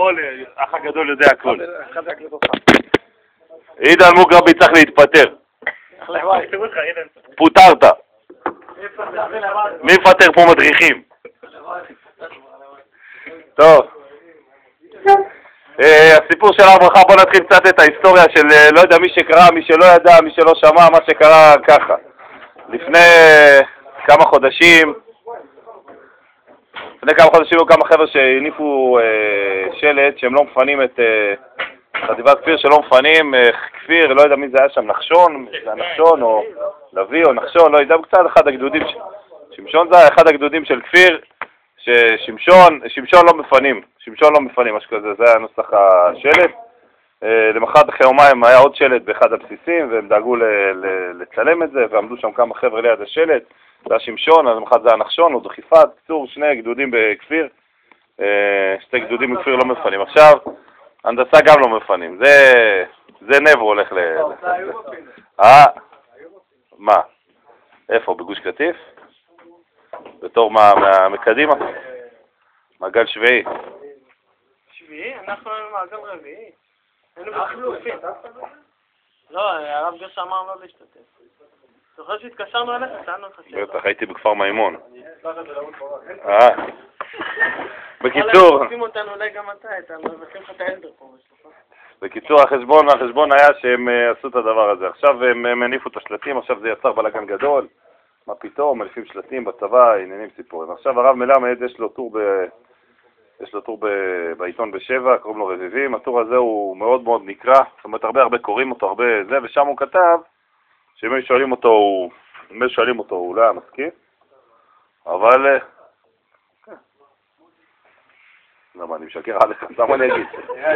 הכל, אח הגדול יודע הכל. עידן מוגרבי צריך להתפטר. פוטרת. מי מפטר פה מדריכים? טוב. הסיפור של הר ברכה, בוא נתחיל קצת את ההיסטוריה של לא יודע מי שקרא, מי שלא ידע, מי שלא שמע, מה שקרה ככה. לפני כמה חודשים היו כמה חבר'ה שהניפו שלט שהם לא מפנים את חטיבת כפיר, שלא מפנים כפיר, לא יודע מי זה היה שם, נחשון, זה נחשון או לוי או נחשון, לא יודע, קצת אחד הגדודים, שמשון זה אחד הגדודים של כפיר, שמשון לא מפנים, משהו כזה, זה היה נוסח השלט. למחרת אחרי יומיים היה עוד שלט באחד הבסיסים, והם דאגו לצלם את זה, ועמדו שם כמה חבר'ה ליד השלט, זה היה שמשון, אז למחרת זה היה נחשון, או דחיפת, קצור, שני גדודים בכפיר, שתי גדודים בכפיר לא מפנים. עכשיו, הנדסה גם לא מפנים, זה נבו הולך מה? איפה? בגוש קטיף? בתור מה, מקדימה? מעגל שביעי. שביעי? אנחנו היינו מעגל רביעי. היינו בחיפופים. לא, הרב גרש אמר לא להשתתף. זוכר שהתקשרנו אליך, שאלנו לך שאלה. בטח, הייתי בכפר מימון. בקיצור... עושים אותנו אולי גם אתה, מבקשים לך את האלדר פה. בקיצור, החשבון היה שהם עשו את הדבר הזה. עכשיו הם הניפו את השלטים, עכשיו זה יצר בלגן גדול. מה פתאום, מניפים שלטים בצבא, עניינים סיפורים. עכשיו הרב מלמד, יש לו טור בעיתון בשבע, קוראים לו רביבים. הטור הזה הוא מאוד מאוד נקרא, זאת אומרת הרבה קוראים אותו, הרבה זה, ושם הוא כתב שאם שואלים אותו, הוא לא היה מסכים, אבל... למה, אני משקר עליך, למה אני אגיד?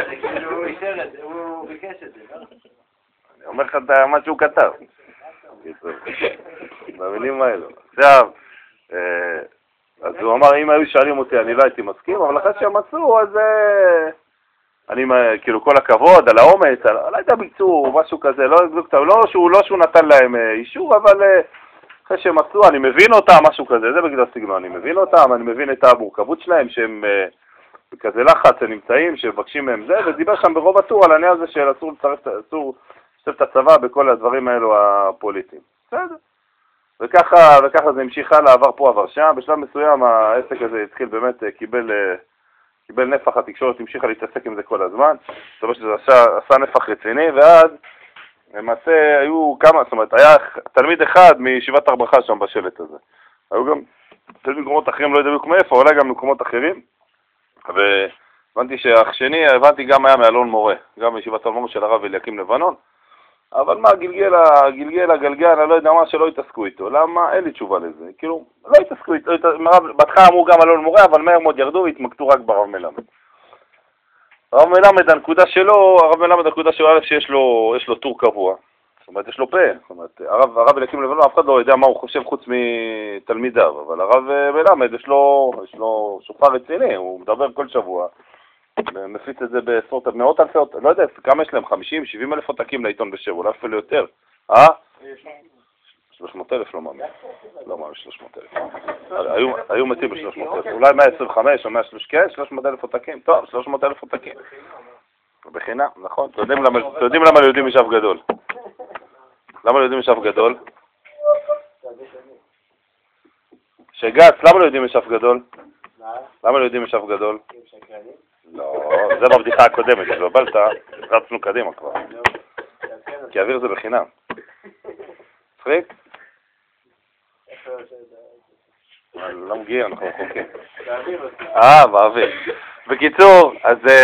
הוא ביקש את זה, לא? אני אומר לך מה שהוא כתב. במילים האלו. עכשיו, אז הוא אמר, אם היו שואלים אותי, אני לא הייתי מסכים, אבל אחרי שהם מצאו, אז אני, כאילו, כל הכבוד, על האומץ, לא יודע, ביצעו, משהו כזה, לא שהוא נתן להם אישור, אבל אחרי שהם מצאו, אני מבין אותם, משהו כזה, זה בגלל הסגנון, אני מבין אותם, אני מבין את המורכבות שלהם, שהם בכזה לחץ, הם נמצאים, שמבקשים מהם זה, ודיבר שם ברוב הטור על העניין הזה של אסור לשתף את הצבא בכל הדברים האלו הפוליטיים. בסדר. וככה זה המשיך הלאה, עבר פה, עבר שם. בשלב מסוים העסק הזה התחיל באמת, קיבל נפח, התקשורת המשיכה להתעסק עם זה כל הזמן. זאת אומרת שזה עשה נפח רציני, ואז למעשה היו כמה, זאת אומרת, היה תלמיד אחד מישיבת הר ברכה שם בשלט הזה. היו גם תלמיד מקומות אחרים, לא יודע בדיוק מאיפה, אולי גם מקומות אחרים. והבנתי שהאח שני, הבנתי גם היה מאלון מורה, גם מישיבת הר ברכה של הרב אליקים לבנון. אבל מה, גלגל, אני לא יודע מה, שלא התעסקו איתו. למה? אין לי תשובה לזה. כאילו, לא התעסקו איתו. בהתחלה אמרו גם אלון מורה, אבל מהר מאוד ירדו והתמקדו רק ברב מלמד. הרב מלמד, הנקודה שלו א' שיש לו טור קבוע. זאת אומרת, יש לו פה. זאת אומרת, הרב אליקים לבנון, אף אחד לא יודע מה הוא חושב חוץ מתלמידיו. אבל הרב מלמד, יש לו שופר רציני, הוא מדבר כל שבוע. מפיץ את זה מאות אלפי, לא יודע, כמה יש להם? 50, 70 אלף עותקים לעיתון בשבוע, אולי אפילו יותר. 300,000 לא מאמין. לא מאמין 300,000. היו מתים ב-300,000. אולי 125 או 300,000 עותקים. טוב, 300,000 עותקים. בחינם, נכון. אתם יודעים למה ליהודים יש אף גדול? למה ליהודים יש אף גדול? שגץ, למה ליהודים יש אף גדול? למה ליהודים יש אף גדול? לא, זה בבדיחה הקודמת, כשבלת, רצנו קדימה כבר. כי האוויר זה בחינם. צחיק? לא מגיע, אנחנו רחוקים. באוויר. בקיצור,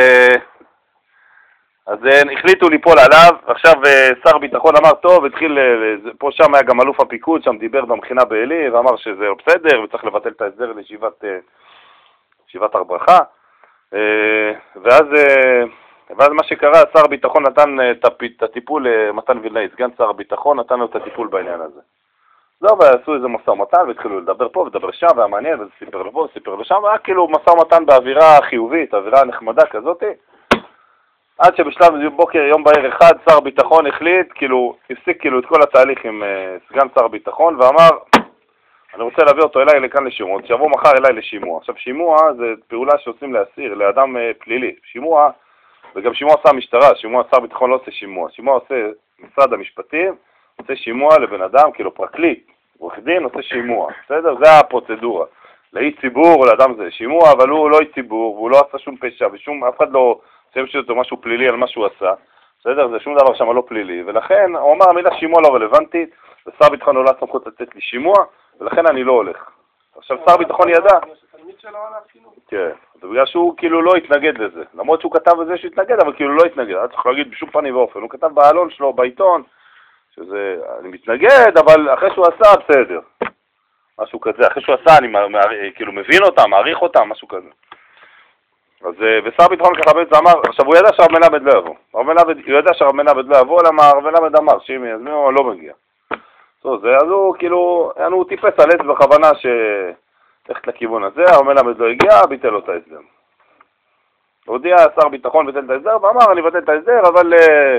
אז החליטו ליפול עליו, עכשיו שר ביטחון אמר טוב, התחיל, פה שם היה גם אלוף הפיקוד, שם דיבר במכינה בעלי, ואמר שזה לא בסדר, וצריך לבטל את ההסדר לישיבת הר ברכה. ואז מה שקרה, שר הביטחון נתן את הטיפול למתן וילנאי, סגן שר הביטחון נתן לו את הטיפול בעניין הזה. זהו, ועשו איזה משא ומתן, והתחילו לדבר פה ולדבר שם, והמעניין, וזה סיפר לפה, סיפר לשם, והיה כאילו משא ומתן באווירה חיובית, אווירה נחמדה כזאת, עד שבשלב בוקר, יום בהיר אחד, שר הביטחון החליט, כאילו, הפסיק כאילו את כל התהליך עם סגן שר הביטחון, ואמר, אני רוצה להביא אותו אליי לכאן לשימוע, שיבוא מחר אליי לשימוע. עכשיו שימוע זה פעולה שעושים לאסיר, לאדם פלילי. שימוע, וגם שימוע עושה המשטרה, שימוע שר ביטחון לא עושה שימוע. שימוע עושה משרד המשפטים, עושה שימוע לבן אדם, כאילו פרקליט, עורך דין עושה שימוע. בסדר? זה הפרוצדורה. לאי ציבור, לאדם זה שימוע, אבל הוא לא אי ציבור, והוא לא עשה שום פשע, אף אחד לא עושה אותו משהו פלילי על מה שהוא עשה. בסדר? זה שום דבר שם לא פלילי. ולכן הוא אמר, המילה שימוע לא רלוונטית, ושר ביטחון לא סמכות לתת לי שימוע, ולכן אני לא הולך. עכשיו שר ביטחון ידע. כן, זה בגלל שהוא כאילו לא התנגד לזה. למרות שהוא כתב בזה שהוא התנגד, אבל כאילו לא התנגד. אני צריך להגיד בשום פנים ואופן. הוא כתב בעלון שלו, בעיתון, שזה, אני מתנגד, אבל אחרי שהוא עשה, בסדר. משהו כזה. אחרי שהוא עשה, אני כאילו מבין אותם, מעריך אותם, משהו כזה. אז ושר ביטחון ככה בעצם אמר, עכשיו הוא ידע שהרב מלמד לא יבוא. הוא ידע שהרב מלמד לא יבוא, למה הרב מלמד אמר, שימי, אז מי לא מגיע. אז הוא כאילו, הוא טיפס על עץ בכוונה שהלכת לכיוון הזה, הרב מלמד לא הגיע, ביטל לו את ההסדר. הודיע שר ביטחון ביטל את ההסדר, ואמר אני ביטל את ההסדר, אבל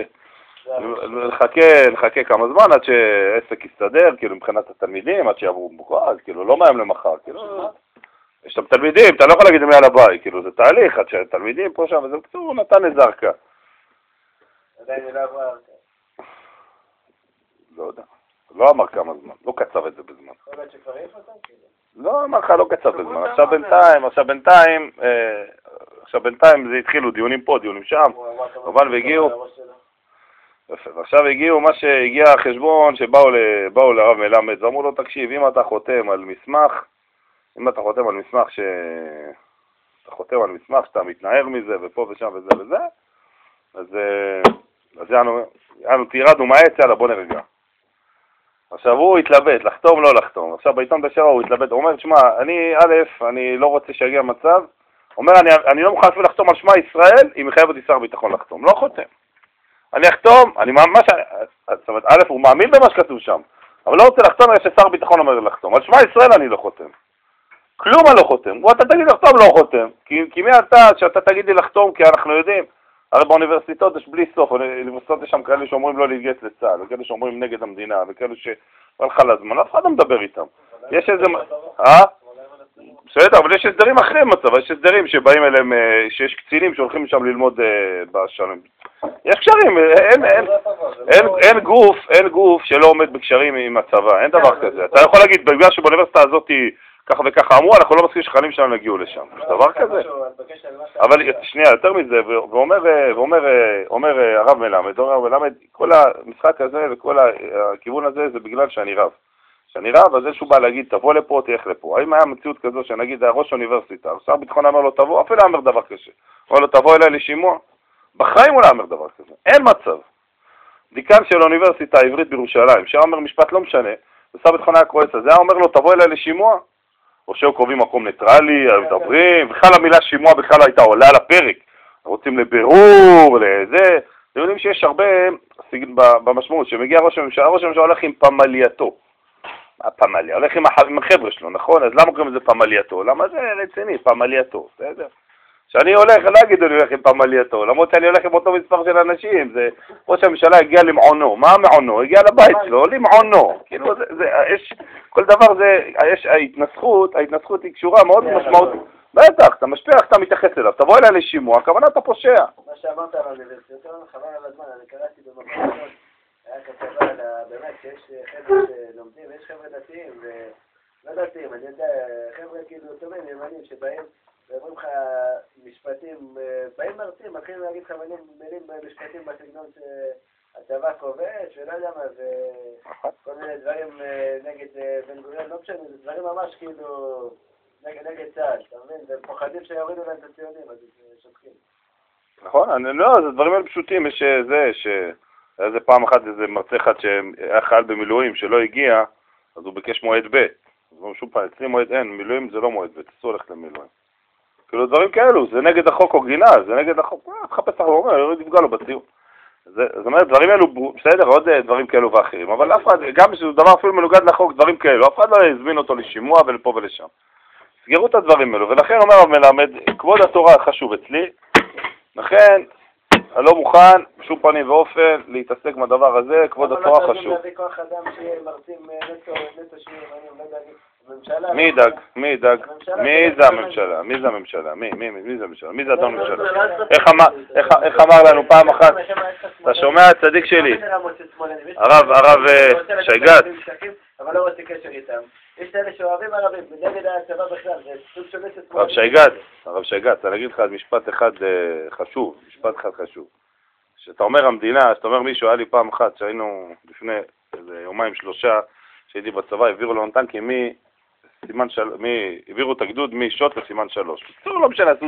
נחכה כמה זמן עד שעסק יסתדר, כאילו מבחינת התלמידים, עד שיעברו מוכרז, כאילו לא מהיום למחר, כאילו יש שם תלמידים, אתה לא יכול להגיד מי על הבית, כאילו זה תהליך, עד שהתלמידים פה שם, וזה בקצור, הוא נתן איזה ארכה. עדיין לא עברה ארכה. לא יודע. לא אמר כמה זמן, לא קצב את זה בזמן. לא אמר לך, לא קצב בזמן. עכשיו בינתיים זה התחילו דיונים פה, דיונים שם, כמובן והגיעו. ועכשיו הגיעו מה שהגיע החשבון שבאו לרב מלמד, ואמרו לו תקשיב, אם אתה חותם על מסמך, שאתה מתנער מזה ופה ושם וזה וזה, אז יענו תירדנו מהעץ, יאללה בוא נרגע. עכשיו הוא התלבט, לחתום לא לחתום. עכשיו בעיתון בשבע הוא התלבט, הוא אומר, תשמע, אני לא רוצה שיגיע מצב, הוא אומר, אני לא מוכן אפילו לחתום על שמע ישראל, אם מחייב אותי שר ביטחון לחתום. לא חותם. אני אחתום, זאת אומרת, א', הוא מאמין במה שכתוב שם, אבל לא רוצה לחתום, יש ששר ביטחון אומר לחתום. על שמע ישראל אני לא חותם. כלום אני לא חותם. אתה תגיד לחתום, לא חותם. כי מי אתה שאתה תגיד לי לחתום, כי אנחנו יודעים, הרי באוניברסיטאות יש בלי סוף, באוניברסיטאות יש שם כאלה שאומרים לא להתגייס לצה"ל, וכאלה שאומרים נגד המדינה, וכאלה שהלכה לזמן, אף אחד לא מדבר איתם. יש איזה... בסדר, אבל יש הסדרים אחרים מצב, יש הסדרים שבאים אליהם, שיש קצינים שהולכים שם ללמוד בשנים. יש קשרים, אין גוף שלא עומד בקשרים עם הצבא, אין דבר כזה. אתה יכול להגיד, בגלל שבאוניברסיטה הזאת ככה וככה אמרו, אנחנו לא מסכים שחיילים שלנו יגיעו לשם. יש דבר כזה. אבל שנייה, יותר מזה, ואומר הרב מלמד, כל המשחק הזה וכל הכיוון הזה זה בגלל שאני רב. שאני רב, אז איזשהו בא להגיד, תבוא לפה, תלך לפה. האם היה מציאות כזו שנגיד, ראש האוניברסיטה, שר ביטחון אמר לו, תבוא, אפילו אמר דבר קשה. אמר לו, תבוא אליי לשימוע. בחיים הוא לא אמר דבר כזה. אין מצב. דיקן של האוניברסיטה העברית בירושלים, שאמר משפט לא משנה, ושר ביטחון היה כועס, אז היה אומר לו, תבוא אליי לשימוע. או שהיו קובעים מקום ניטרלי, מדברים, בכלל המילה שימוע בכלל הייתה עולה על הפרק. רוצים לבירור, לזה. אתם יודעים שיש הרבה במשמעות, שמגיע ראש הממשלה הולך עם פמלייתו. הפמליה, הולך עם החבר'ה שלו, נכון? אז למה קוראים לזה פמלייתו? למה זה רציני, פמלייתו, בסדר? כשאני הולך, לא אגיד אני הולך עם פמלייתו, למרות שאני הולך עם אותו מספר של אנשים, זה ראש הממשלה הגיע למעונו, מה מעונו? הגיע לבית שלו, למעונו, כאילו יש, כל דבר זה, יש ההתנסחות היא קשורה מאוד משמעותית, בטח, אתה משפיע איך אתה מתייחס אליו, תבוא אליה לשימוע, הכוונה אתה פושע. מה שאמרת על האוניברסיטה, חבל על הזמן, אני קראתי במקום היה כתבה על באמת שיש חבר'ה שלומדים, ויש חבר'ה דתיים ולא דתיים, אני יודע, חבר'ה כאילו טובים, ימנים שבאים ואומרים לך משפטים, באים מרצים, מתחילים להגיד לך מילים משפטים בסגנון שהצבא כובש ולא יודע מה, וכל מיני דברים נגד בן גוריון, לא משנה, זה דברים ממש כאילו נגד צה"ל, אתה מבין? והם פוחדים שיורידו להם את הציונים, אז שותקים. נכון, לא, זה דברים האלה פשוטים, יש זה, היה זה פעם אחת איזה מרצה אחד שהיה חייל במילואים שלא הגיע, אז הוא ביקש מועד ב'. אז הוא שוב פעם, אצלי מועד אין, מילואים זה לא מועד ב', אסור ללכת למילואים. כאילו דברים כאלו, זה נגד החוק או גינה, זה נגד החוק, תחפש לך, הוא אומר, לא תפגע לו בציור. זאת אומרת, דברים האלו, בסדר, עוד דברים כאלו ואחרים, אבל אף אחד, גם שזה דבר אפילו מנוגד לחוק, דברים כאלו, אף אחד לא יזמין אותו לשימוע ולפה ולשם. סגרו את הדברים האלו, ולכן אומר הרב מלמד, כבוד התורה חשוב אצלי, לכן, לא מוכן בשום פנים ואופן להתעסק בדבר הזה, כבוד התורה חשוב. אבל לא להביא כוח אדם שיהיה מרצים נטו שיעור, אני לא יודע, הממשלה... מי ידאג? מי ידאג? מי זה הממשלה? מי זה הממשלה? מי זה הממשלה? מי זה אדון ממשלה? איך אמר לנו פעם אחת? אתה שומע הצדיק שלי? הרב שייגת. אבל לא רוצה קשר איתם. יש כאלה שאוהבים ערבים, נגד הצבא בכלל, זה סוג של נשת... הרב שייגת, אני אגיד לך משפט אחד חשוב, שאתה אומר המדינה, שאתה אומר מישהו, היה לי פעם אחת, שהיינו לפני יומיים שלושה, שהייתי בצבא, העבירו לנו טנקים העבירו את הגדוד משוט לסימן 3. בקצור, לא משנה,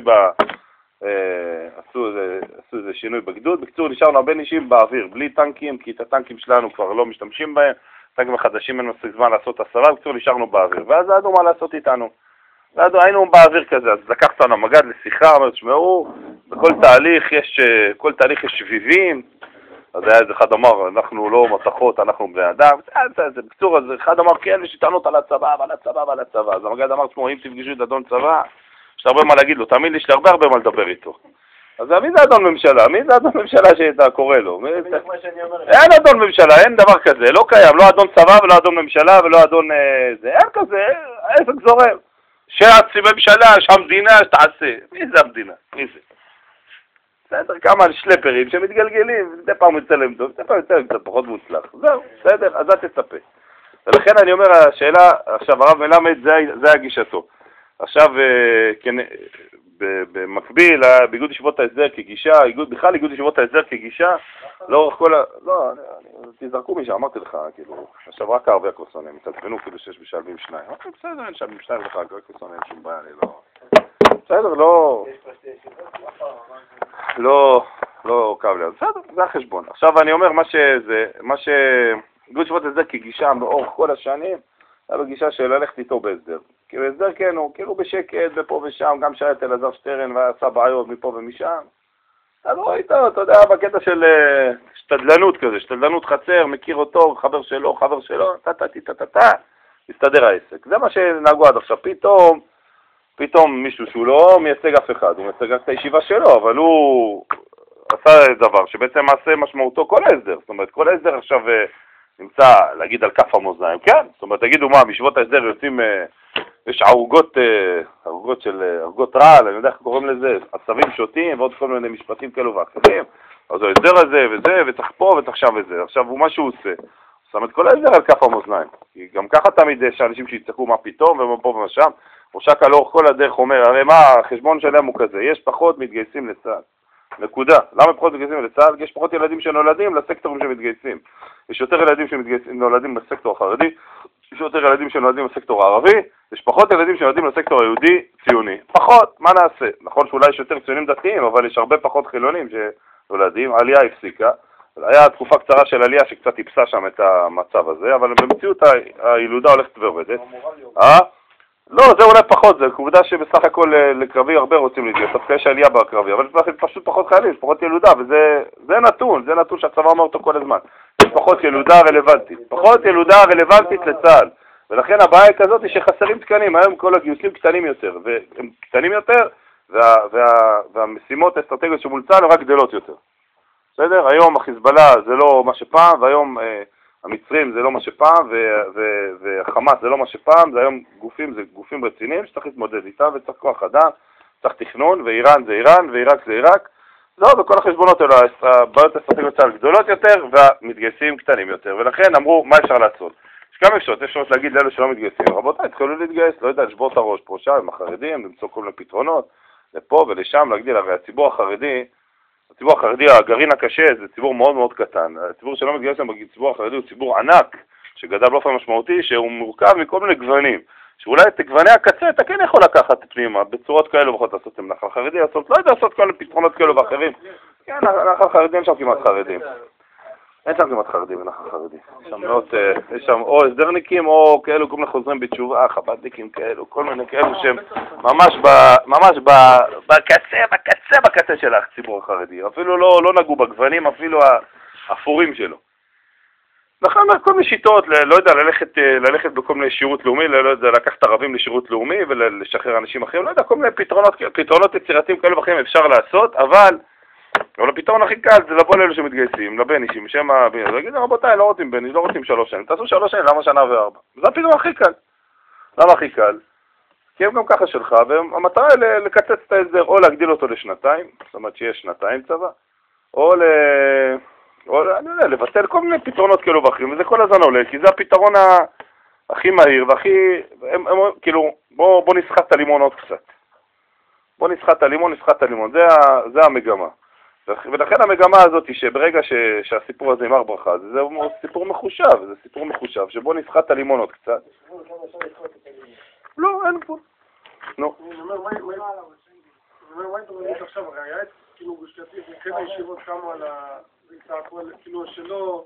עשו איזה שינוי בגדוד, בקצור, נשארנו הרבה אישים באוויר, בלי טנקים, כי את הטנקים שלנו כבר לא משתמשים בהם, טנקים החדשים אין מספיק זמן לעשות הסרה, בקצור, נשארנו באוויר, ואז ידענו מה לעשות איתנו. היינו באוויר כזה, אז לקח אותנו המג"ד לשיחה, אומר, תשמעו, בכל תהליך יש שביבים, אז היה איזה אחד אמר, אנחנו לא מתחות, אנחנו בני אדם, זה בקצור, אז אחד אמר, כן, יש טענות על הצבא, אז המג"ד אמר, תשמעו, אם תפגשו את אדון צבא, יש הרבה מה להגיד לו, תאמין לי, יש לי הרבה מה לדבר איתו. אז מי זה אדון ממשלה? מי זה אדון ממשלה שאתה קורא לו? אין אדון ממשלה, אין דבר כזה, לא קיים, לא אדון צבא ולא אדון ממשלה ולא אדון זה, אין כזה, העסק זורם. שעצי ממשלה, שהמדינה, שתעשה. מי זה המדינה? מי זה? בסדר, כמה שלפרים שמתגלגלים, זה פעם יוצא להם טוב, זה פעם יוצא להם קצת פחות מוצלח. זהו, בסדר, אז אל תצפה. ולכן אני אומר, השאלה, עכשיו הרב מלמד, זה הגישתו. עכשיו, במקביל, באיגוד ישיבות ההסדר כגישה, בכלל איגוד ישיבות ההסדר כגישה, לאורך כל לא, תזרקו משם, אמרתי לך, כאילו, עכשיו רק הערבי הקורסונים, מתעצבנו כאילו שיש בשלבים שניים. בסדר, אין שלבים שניים לך, רק קורסונים, אין שום בעיה, אני לא... בסדר, לא קו ליד, בסדר, זה החשבון. עכשיו אני אומר, מה איגוד ישיבות ההסדר כגישה, לאורך כל השנים, היה בגישה של ללכת איתו בהסדר. כי בהסדר כן, הוא כאילו בשקט, ופה ושם, גם שהיה את אלעזר שטרן ועשה בעיות מפה ומשם. אז הוא איתו, אתה יודע, בקטע של שתדלנות כזה, שתדלנות חצר, מכיר אותו, חבר שלו, הסתדר העסק. זה מה שנהגו עד עכשיו. פתאום מישהו שהוא לא מייצג אף אחד, הוא מייצג את הישיבה שלו, אבל הוא עשה דבר שבעצם מעשה משמעותו כל ההסדר. זאת אומרת, כל ההסדר עכשיו נמצא להגיד על כף המאזניים, כן? זאת אומרת, תגידו מה, בישיבות ההסדר יוצאים, יש ערוגות רעל, אני יודע איך קוראים לזה, עשבים שוטים ועוד כל מיני משפטים כאלו ואחרים, אז ההסדר הזה וזה, וצריך פה וצריך שם וזה. עכשיו, מה שהוא עושה? הוא שם את כל ההסדר על כף המאזניים. כי גם ככה תמיד יש אנשים שיצטרכו מה פתאום ומה פה ומה שם. ראשקה לאורך כל הדרך אומר, הרי מה, החשבון שלהם הוא כזה, יש פחות מתגייסים לצה"ל. נקודה. למה פחות מתגייסים לצה"ל? יש פחות ילדים שנולדים לסקטורים שמתגייסים. יש יותר ילדים שנולדים בסקטור החרדי, יש יותר ילדים שנולדים בסקטור הערבי, יש פחות ילדים שנולדים לסקטור היהודי ציוני. פחות, מה נעשה? נכון שאולי יש יותר ציונים דתיים, אבל יש הרבה פחות חילונים שנולדים, העלייה הפסיקה. היה תקופה קצרה של עלייה שקצת טיפסה שם את המצב הזה, אבל במציאות הילודה הולכת ועובדת. לא, זה אולי פחות, זה עובדה שבסך הכל לקרבי הרבה רוצים להתגייס, דווקא יש עלייה בקרבי, אבל יש פשוט פחות חיילים, יש פחות ילודה, וזה נתון שהצבא אומר אותו כל הזמן. יש פחות ילודה רלוונטית לצה"ל, ולכן הבעיה היא כזאת היא שחסרים תקנים, היום כל הגיוסים קטנים יותר, והם קטנים יותר, והמשימות האסטרטגיות שמול צה"ל רק גדלות יותר. בסדר? היום החיזבאללה זה לא מה שפעם, והיום המצרים זה לא מה שפעם, והחמאס זה לא מה שפעם, זה היום גופים רציניים שצריך להתמודד איתם, וצריך כוח אדם, צריך תכנון, ואיראן זה איראן, ועיראק זה עיראק. לא, בכל החשבונות האלה, הבעיות האסטרטגיות צה"ל גדולות יותר, והמתגייסים קטנים יותר, ולכן אמרו, מה אפשר לעשות? יש כמה אפשרות להגיד לאלו שלא מתגייסים, רבותיי, התחילו להתגייס, לא יודע, לשבור את הראש פה שם, עם החרדים, למצוא כל מיני פתרונות, לפה ולשם, להגדיל, הרי הציבור החרדי, הגרעין הקשה, זה ציבור מאוד מאוד קטן. הציבור שלא מתגייס בציבור החרדי הוא ציבור ענק, שגדל באופן משמעותי, שהוא מורכב מכל מיני גוונים. שאולי את גווני הקצה אתה כן יכול לקחת פנימה, בצורות כאלו ואחרות לעשות עם נחל חרדי, לא יודע לעשות כל מיני פתרונות כאלו ואחרים. כן, נחל חרדי אין שם כמעט חרדים. אין שם כמעט חרדים בנחל חרדי. יש שם או הסדרניקים או כאלו, כל מיני חוזרים בתשובה, חב"דניקים כאלו, כל מיני כאלו שהם ממש בקצה של הציבור החרדי. אפילו לא נגעו בגוונים, אפילו האפורים שלו. לכן כל מיני שיטות, לא יודע, ללכת בכל מיני שירות לאומי, לא יודע, לקחת ערבים לשירות לאומי ולשחרר אנשים אחרים, לא יודע, כל מיני פתרונות יצירתיים כאלו ואחרים אפשר לעשות, אבל אבל הפתרון הכי קל זה לבוא לאלו שמתגייסים, לבן אישים, בשם הבן, ולהגיד, רבותיי, לא רוצים בן איש, לא רוצים 3 שנים, תעשו 3 שנים, למה 1 ו4 שנים? זה הפתרון הכי קל. למה הכי קל? כי הם גם ככה שלך, והמטרה היא לקצץ את ההסדר, או להגדיל אותו ל2, זאת אומרת שיש 2 צבא, או אני יודע, לבטל כל מיני פתרונות כאלו ואחרים, וזה כל הזמן עולה, כי זה הפתרון הכי מהיר, והכי, כאילו, בוא נסחט את הלימון עוד קצת. בוא נסחט את הלימון, זה המגמה. ולכן המגמה הזאת היא שברגע שהסיפור הזה עם הר ברכה, זה סיפור מחושב, שבוא נסחט את הלימון עוד קצת. לא, אין גבול. נו. אני אומר, מה אתה אומר עכשיו? הרי היה כאילו גוש קטיף, וכן הישיבות קמו על כאילו שלא...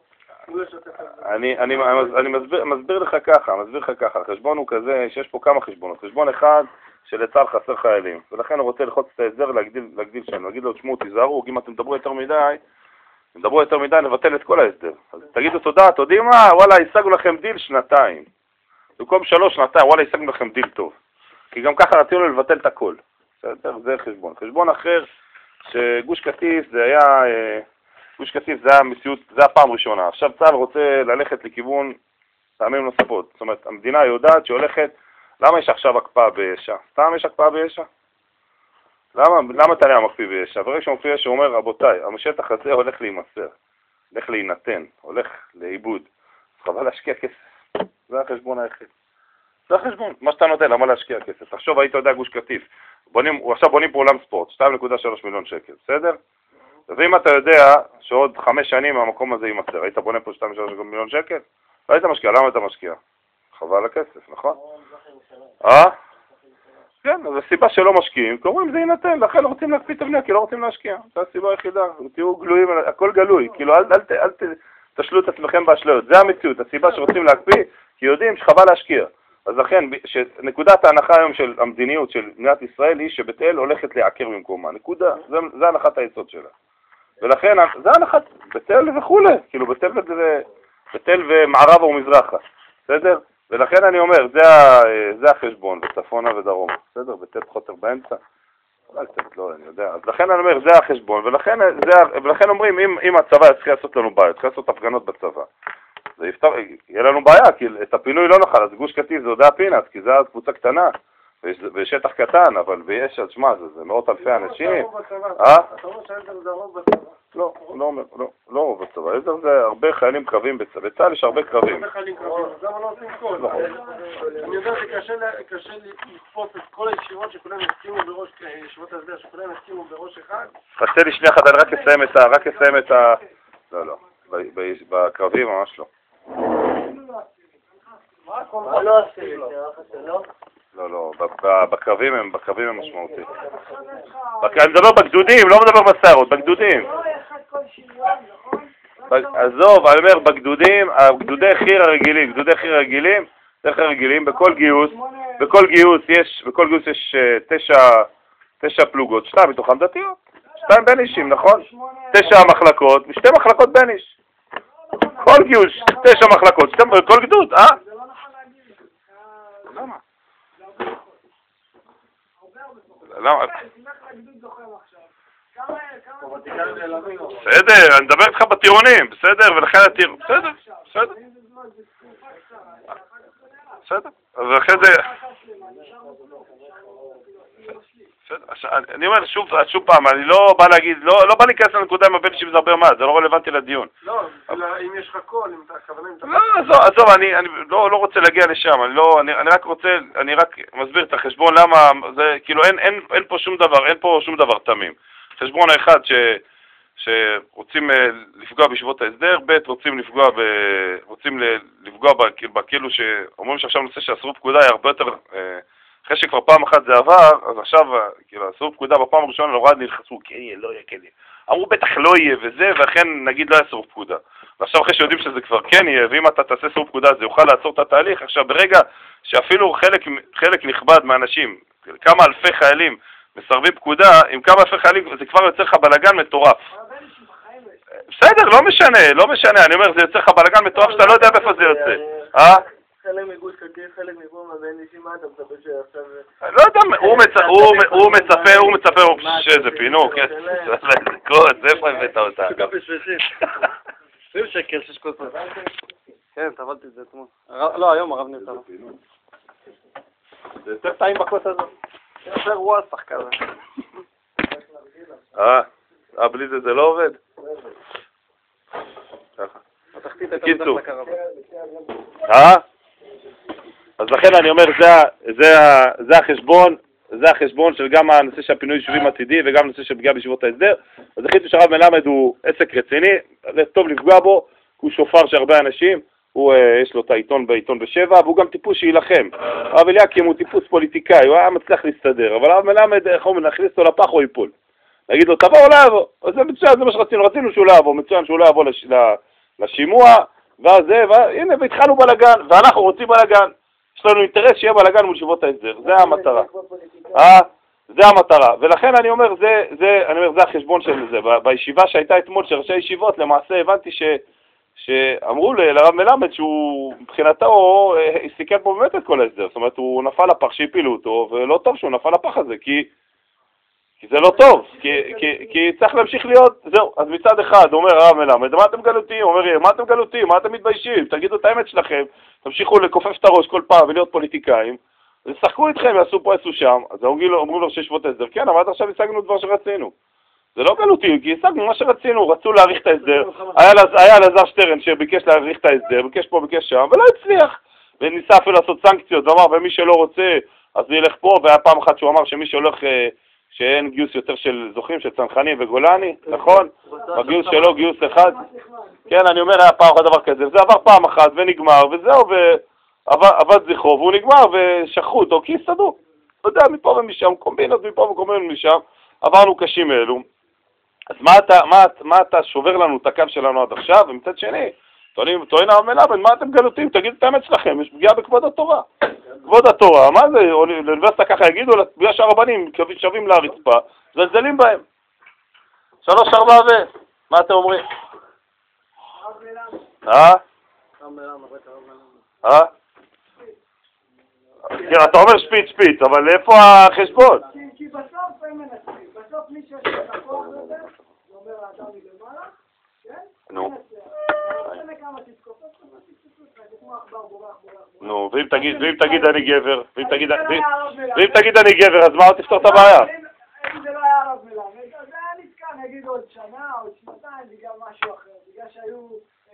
אני מסביר לך ככה, החשבון הוא כזה שיש פה כמה חשבונות. חשבון אחד שלצה"ל חסר חיילים, ולכן הוא רוצה לחוץ את ההסדר להגדיל שם, להגיד לו, תשמעו, תיזהרו, אם אתם תדברו יותר מדי, נבטל את כל ההסדר. אז תגידו תודה, תודים מה, וואלה, השגנו לכם דיל 2. במקום 3 שנתיים, וואלה, השגנו לכם דיל טוב. כי גם ככה רצינו לבטל את הכל. זה חשבון. חשבון אחר, שגוש קטיף זה היה... גוש קטיף זה המציאות, זה הפעם ראשונה. עכשיו צה"ל רוצה ללכת לכיוון פעמים נוספות. זאת אומרת, המדינה יודעת שהולכת, למה יש עכשיו הקפאה ביש"ע? סתם יש הקפאה ביש"ע? למה אתה מקפיא ביש"ע? ברגע שמקפיא ביש"ע הוא אומר, רבותיי, השטח הזה הולך להימסר, הולך להינתן, הולך לאיבוד. אז חבל להשקיע כסף. זה החשבון היחיד. זה החשבון. מה שאתה נותן, למה להשקיע כסף? תחשוב, היית יודע גוש קטיף. עכשיו בונים פה אולם ספורט, 2.3 מיליון שקל, בסדר? אז אם אתה יודע שעוד 5 שנים המקום הזה יימסר, היית בונה פה 2.3 מיליון שקל? לא היית משקיע, למה אתה משקיע? חבל הכסף, נכון? כן, אז הסיבה שלא משקיעים, קוראים זה יינתן, לכן לא רוצים להקפיא את הבנייה, כי לא רוצים להשקיע. זו הסיבה היחידה, תהיו גלויים, הכל גלוי, כאילו אל תשלו את עצמכם באשליות, זה המציאות, הסיבה שרוצים להקפיא, כי יודעים שחבל להשקיע. אז לכן, נקודת ההנחה היום של המדיניות של מדינת ישראל היא שבית אל הולכת לעקר במקומה, נקודה, זה הנחת היסוד שלה. ולכן, זה הנחת בית אל וכולי, כאילו בית אל ומערבה ומזרחה, בסדר? ולכן אני אומר, זה החשבון, בצפונה ודרומה, בסדר? בית אל חותר באמצע, אולי קצת לא, אני יודע. אז לכן אני אומר, זה החשבון, ולכן אומרים, אם הצבא יצטרך לעשות לנו בעיה, יצטרך לעשות הפגנות בצבא, זה יהיה לנו בעיה, כי את הפינוי לא נוכל, אז גוש קטיף זה עוד הפינס, כי זה קבוצה קטנה, ושטח קטן, אבל ויש, אז שמה, זה מאות אלפי אנשים. אתה אומר שהעזר זה הרוב בצבא? לא רוב בצבא, העזר זה הרבה חיילים קרבים בצה"ל, יש הרבה קרבים. הרבה חיילים קרבים, אז למה לא עושים כל? אני יודע שקשה לתפוס את כל הישיבות שכולם הסכימו בראש, ישיבות ההסדר שכולם הסכימו בראש אחד. חסר לי שנייה אחת, אני רק אסיים את ה... לא, בקרבים ממש לא. לא, בקרבים הם משמעותיים. אני מדבר בגדודים, לא מדבר בסערות, בגדודים. עזוב, אני אומר, גדודי חי"ר הרגילים, בכל גיוס יש 9 פלוגות, 2 מתוכם דתיות, 2 בן אישים, נכון? 9 מחלקות, 2 מחלקות בן איש. כל גיוס, 9 מחלקות, כל גדוד, זה לא נכון להגיד את זה. למה? למה? בסדר, אני מדבר איתך בטירונים, בסדר, ולכן הטיר... בסדר, ולכן זה... אני אומר שוב פעם, אני לא בא להגיד, לא בא להיכנס לנקודה עם הבן שזה הרבה מה, זה לא רלוונטי לדיון. לא, אם יש לך קול, אם אתה הכוונה... לא, עזוב, אני לא רוצה להגיע לשם, אני רק מסביר את החשבון למה, זה כאילו אין פה שום דבר תמים. חשבון האחד שרוצים לפגוע בישיבות ההסדר, ב' רוצים לפגוע בכאילו שאומרים שעכשיו נושא שהסירוב פקודה היא הרבה יותר... אחרי שכבר פעם אחת זה עבר, אז עכשיו, כאילו, הסירוב פקודה בפעם הראשונה לא נלחצו, כן יהיה, לא יהיה, כן יהיה. אמרו בטח לא יהיה וזה, ואכן נגיד לא יהיה סירוב פקודה. ועכשיו אחרי שיודעים שזה כבר כן יהיה, ואם אתה תעשה סירוב פקודה זה יוכל לעצור את התהליך, עכשיו ברגע שאפילו חלק נכבד מהאנשים, כמה אלפי חיילים מסרבים פקודה, עם כמה אלפי חיילים זה כבר יוצר לך בלגן מטורף. בסדר, לא משנה, אני אומר, זה יוצר לך בלגן מטורף שאתה לא יודע איפה זה יוצא. חלק מגוש קטיף, חלק מפה מבין אישי, מה אתה מצפה שעכשיו... לא יודע, הוא מצפה שזה פינוק, זה איפה הבאת אותה? גם בשבישים. 20 שקל, 6 כוסות. כן, טבלתי את זה אתמול. לא, היום הרב נרצה. זה יותר טעים בכוס הזאת. יותר וואסך כזה. בלי זה לא עובד? ככה. קיצור. אז לכן אני אומר, זה החשבון של גם הנושא של הפינוי יישובים עתידי וגם הנושא של פגיעה בישיבות ההסדר. אז החליטו שהרב מלמד הוא עסק רציני, טוב לפגוע בו, הוא שופר של הרבה אנשים, יש לו את העיתון בשבע, והוא גם טיפוס שילחם. הרב אליקים הוא טיפוס פוליטיקאי, הוא היה מצליח להסתדר, אבל הרב מלמד, איך הוא נכניס אותו לפח או ייפול. להגיד לו, תבוא או לא יבוא. אז זה מצוין, זה מה רצינו שהוא לא יבוא, מצוין שהוא לא יבוא לשימוע, והנה, והתחלנו בלגן, ואנחנו רוצים בלגן. יש לנו אינטרס שיהיה בלגן מול ישיבות ההסדר, זה המטרה. זה המטרה, ולכן אני אומר, זה החשבון של זה. בישיבה שהייתה אתמול של ראשי ישיבות, למעשה הבנתי שאמרו לרב מלמד שהוא מבחינתו סיכן פה באמת את כל ההסדר, זאת אומרת הוא נפל לפח שהפילו אותו, ולא טוב שהוא נפל לפח הזה, כי זה לא טוב, כי צריך להמשיך להיות, זהו. אז מצד אחד אומר הרב מלמד, מה אתם גלותיים? הוא אומר, מה אתם גלותיים? מה אתם מתביישים? תגידו את האמת שלכם, תמשיכו לכופף את הראש כל פעם ולהיות פוליטיקאים, ושחקו איתכם, יעשו פה, יעשו שם. אז אמרו לו שישבות הסדר, כן, אבל עד עכשיו השגנו דבר שרצינו. זה לא גלותי, כי השגנו מה שרצינו, רצו להאריך את ההסדר. היה אלעזר שטרן שביקש להאריך את ההסדר, ביקש פה, ביקש שם, ולא הצליח. וניסה אפילו לעשות סנקציות, ואמר, ומי שלא רוצה, אז זה ילך פה, והיה פעם אחת שהוא אמר שמי שהולך, שאין גיוס יותר של זוכים, של צנחנים וגולני, נכון? בגיוס שלו גיוס אחד. כן, אני אומר, היה פעם אחת דבר כזה, וזה עבר פעם אחת ונגמר, וזהו, ועבד זכרו, והוא נגמר, ושכחו אותו, כי הסתדרו. אתה יודע, מפה ומשם, קומבינות מפה וקומבינות משם, עברנו קשים אלו. אז מה אתה שובר לנו את הקו שלנו עד עכשיו? ומצד שני, טוען הרב מלמד, מה אתם גלותיים? תגידו את האמת שלכם, יש פגיעה בכבוד התורה. כבוד התורה, מה זה? לאוניברסיטה ככה יגידו, בגלל שהרבנים שווים להרצפה, זלזלים בהם. 3-4 מה אתם אומרים? כן, אתה אומר שפיץ, אבל איפה החשבון? כי בסוף הם מנצחים, בסוף מי שיש לך כוח לזה, זה אומר האדם מלמעלה, כן? נו. נו, ואם תגיד אני גבר, ואם תגיד אני גבר, אז מה עוד תפתור את הבעיה? אם זה לא היה הרב מלמד, אז זה היה נתקע, נגיד עוד שנה, עוד שנתיים, בגלל משהו אחר, בגלל שהיו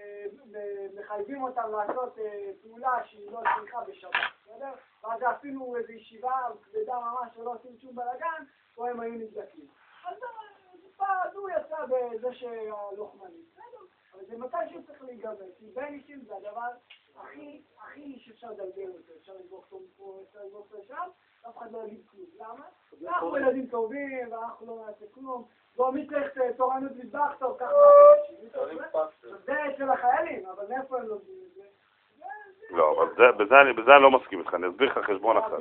מחייבים אותם לעשות פעולה שהיא לא צריכה בשבת, בסדר? ואז אפילו איזו ישיבה כבדה ממש שלא עושים שום בלגן, או הם היו נבדקים. אז הוא יצא בזה שהלוחמני, בסדר? אבל זה מתי שהוא צריך להיגבר, כי בין אישים זה הדבר הכי שאפשר לדלגל אותו, אפשר לבוא פה, אפשר לבוא פה שם, אף אחד לא יגיד כלום. למה? אנחנו ילדים טובים, ואנחנו לא נעשה כלום. בוא, מי צריך תורנות מטבח טוב, ככה זה אצל החיילים, אבל מאיפה הם לומדים את זה? לא, אבל בזה אני לא מסכים איתך, אני אסביר לך חשבון אחר.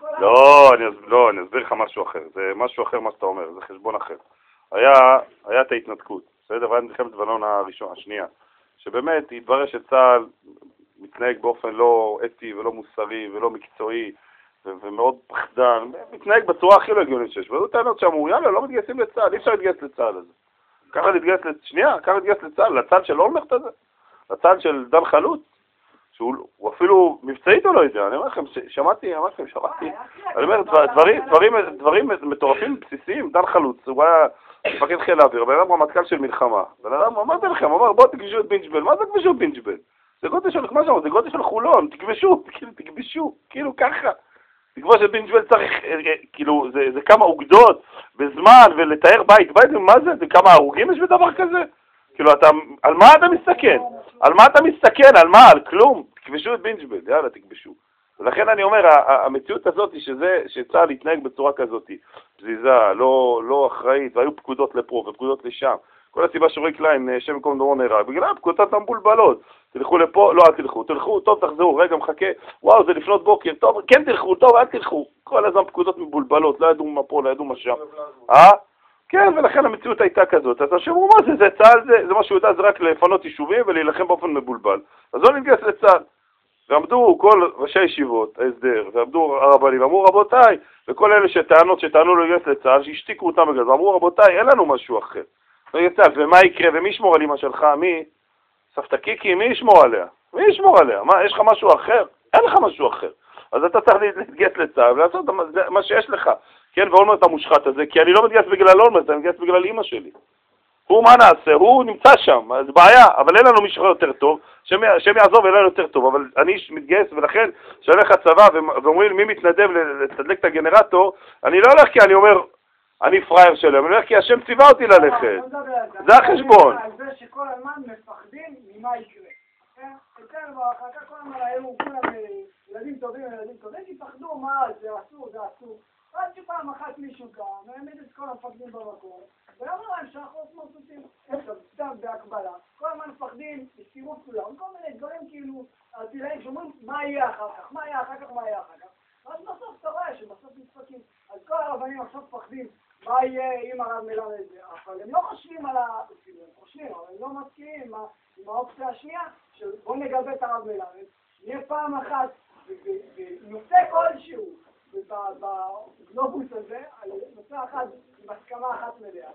לא, אני אסביר לך משהו אחר, זה משהו אחר מה שאתה אומר, זה חשבון אחר. היה את ההתנתקות, בסדר? והיה מלחמת לבנון השנייה, שבאמת התברר שצה"ל מתנהג באופן לא אתי ולא מוסרי ולא מקצועי ומאוד פחדן, מתנהג בצורה הכי לא הגיונית שיש, והיו טענות שאמרו, יאללה, לא מתגייסים לצה"ל, אי אפשר להתגייס לצה"ל הזה. ככה להתגייס לצה"ל, לצה"ל של אולמרט הזה, לצה"ל של דן חלוץ, שהוא אפילו מבצעית או לא יודע, אני אומר לכם, שמעתי, אני אומר, דברים מטורפים בסיסיים, דן חלוץ, הוא היה מפקד חיל האוויר, בן אדם רמטכ"ל של מלחמה, בן אדם אמרתי לכם, אמר בואו תכבשו את בינג'בל, מה זה תכבשו את בינג'בל? זה גודל של, מה שאומר, זה גודל של חולון, תכבשו, כאילו ככה. תכבוש את בינג'בל צריך, כאילו, זה כמה אוגדות בזמן, ולתאר בית, מה זה? זה כמה הרוגים יש בדבר כזה? כאילו, על מה אתה מסתכן? על מה? על כלום? תכבשו את בינג'בל, יאללה, תכבשו. ולכן אני אומר, המציאות הזאת היא שצה"ל יתנהג בצורה כזאת, פזיזה, לא אחראית, והיו פקודות לפה ופקודות לשם. כל הסיבה שרועי קליין, שם מקום דורו נהרג, בגלל הפקודות המבולבלות. תלכו לפה, לא, אל תלכו, טוב, תחזרו, רגע, מחכה, וואו, זה לפנות בוקר, טוב, כן תלכו, טוב, אל תלכו. כל הזמן פקודות מבולבלות, לא ידעו מה פה, לא ידעו מה שם. כן, ולכן המציאות הייתה כזאת. אז שאמרו, מה זה צה"ל, זה מה שהוא יודע, זה רק לפנות יישובים ולהילחם באופן מבולבל. אז לא נתגייס לצה"ל. ועמדו כל ראשי ישיבות, ההסדר, ועמדו הרבנים, ואמרו רבותיי, וכל אלה שטענו לו להתגייס לצה"ל, שהשתיקו אותם בגלל, ואמרו רבותיי, אין לנו משהו אחר. ומה יקרה, ומי ישמור על אמא שלך, מי? סבתא קיקי, מי ישמור עליה? מי ישמור עליה? מה, יש לך משהו אחר? אין לך משהו אחר. אז אתה צריך להתגייס לצה"ל ולעשות מה שיש לך. כן, ואולמרט המושחת הזה, כי אני לא מתגייס בגלל אולמרט, אני מתגייס בגלל אמא שלי. הוא מה נעשה? הוא נמצא שם, אז בעיה, אבל אין לנו מישהו יותר טוב, שם יעזור ואין לנו יותר טוב, אבל אני מתגייס ולכן שהולך הצבא ואומרים מי מתנדב לתדלק את הגנרטור, אני לא הולך כי אני אומר, אני פרייר שלהם, אני הולך כי השם ציווה אותי ללכת. זה החשבון. על זה שכל הזמן מפחדים ממה יקרה. אצלנו בהרחקה כל הזמן היו כולם ילדים טובים, כי פחדו מה זה אסור, זה אסור. עד שפעם אחת מישהו קם, והעמיד את כל המפקדים במקום, ואמרו להם שאנחנו מוצאים, סתם בהקבלה, כל הזמן מפחדים, הסתירו כולם, כל מיני דברים כאילו, תראה, שאומרים מה יהיה אחר כך, מה יהיה אחר כך, מה יהיה אחר כך. אז בסוף אתה רואה שבסוף משחקים, אז כל הרבנים עכשיו מפחדים, מה יהיה אם הרב מלמד זה, אבל הם לא חושבים על הם חושבים, אבל הם לא מסכימים עם האופציה השנייה, שבוא נגבה את הרב מלמד, נהיה פעם אחת, ונושא כלשהו, בגלובוס הזה, על נושא אחד, עם הסכמה אחת מלאה.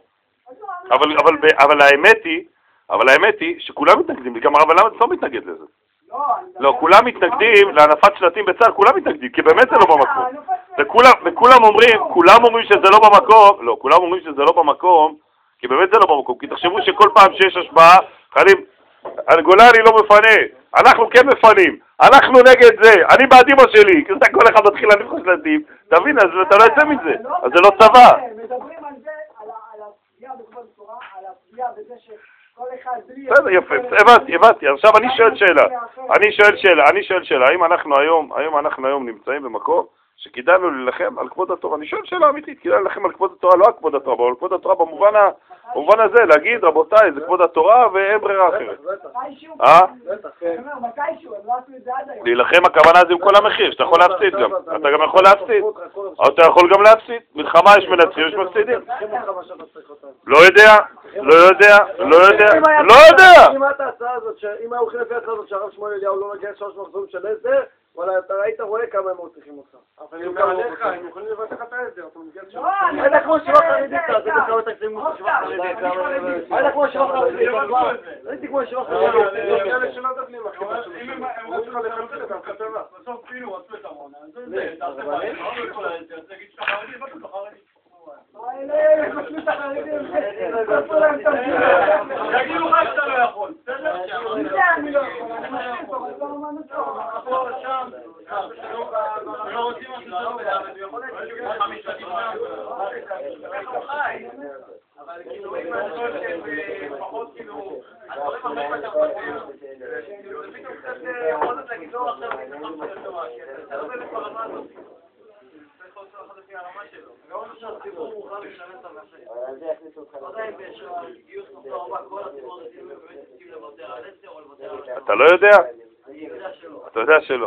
אבל האמת היא שכולם מתנגדים, גם הרב מלמד לא מתנגד לזה. לא, כולם מתנגדים להנפת שלטים בצה"ל, כולם מתנגדים, כי באמת זה לא במקום. וכולם אומרים שזה לא במקום, לא, כולם אומרים שזה לא במקום, כי באמת זה לא במקום, כי תחשבו שכל פעם שיש השפעה, חיילים, גולני לא מפנה, אנחנו כן מפנים, אנחנו נגד זה, אני בעד אמא שלי, כי זה כל אחד מתחיל להניף שלטים, תבין, אז אתה לא יוצא מזה, אז זה לא צבא. מדברים על זה, על הפגיעה בכבוד התורה, על הפגיעה בזה שכל אחד בלי... בסדר, יפה, הבנתי, עכשיו אני שואל שאלה, האם אנחנו היום נמצאים במקום שכדאי לנו להילחם על כבוד התורה? אני שואל שאלה אמיתית, כדאי להילחם על כבוד התורה, לא על כבוד התורה, אבל על כבוד התורה במובן הזה, להגיד רבותיי, זה כבוד התורה ואין ברירה אחרת. מתישהו, הם לא עשו את זה עד היום. להילחם הכוונה זה עם כל המחיר, שאתה יכול להפסיד גם, אתה גם יכול להפסיד, אבל אתה יכול גם להפסיד, מלחמה יש מנצחים, יש מפסידים. לא יודע. אם היו הולכים לפי הצעה הזאת שהרב שמואל אליהו לא מגיע 3 מחזורים של הסדר, וואלה, אתה ראית רואה כמה הם צריכים אותך. אבל הם יכולים לבטח לך את ההסדר, אתה מגיע לשם. היית כמו שיבה חרדית, זה בכלל תקציב כמו שיבה חרדית. היית כמו שיבה חרדית, הייתי כמו שיבה חרדית. זה כאלה שלא דבלים, אחי. אם הם רוצים לך לחלצל את הכתבה. בסוף פינו, רצו את המונה. זה, תעשה בעיה, לא בכל ההסדר, תגיד שאתה חרדי, בטח אתה חרדי. תגידו לך שאתה לא יכול. אבל כאילו אם אני חושב שפחות כאילו הדברים הרבה פתח כאילו זה פתאום קצת יכול להיות להגיד לא עכשיו אני צריך להיות תורה כי אתה לא באמת ברמה הזאת צריך להיות אחד לפי הרמה שלו גם לא שהציבור מוכן לשלם את המחשב עדיין בגיוס נושא הרבה כל הציבור הזה באמת הסכים לוותר על 10 או לוותר על 10 אתה לא יודע? אתה יודע שלא.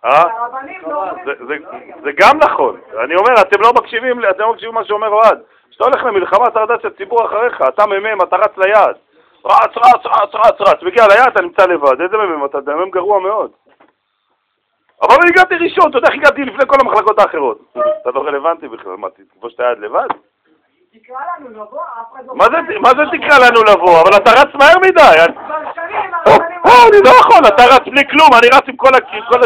זה גם נכון. אני אומר, אתם לא מקשיבים מה שאומר אוהד. כשאתה הולך למלחמה, אתה יודע שהציבור אחריך, אתה ממם, אתה רץ ליעד. רץ, מגיע ליעד, אתה נמצא לבד. איזה ממם? אתה ממם גרוע מאוד. אבל אני הגעתי ראשון, אתה יודע איך הגעתי לפני כל המחלקות האחרות. אתה לא רלוונטי בכלל, מה, תכבוש את היעד לבד? תקרא לנו לבוא, אף אחד לא... מה זה תקרא לנו לבוא? אבל אתה רץ מהר מדי. אני לא יכול, אתה רץ בלי כלום, אני רץ עם כל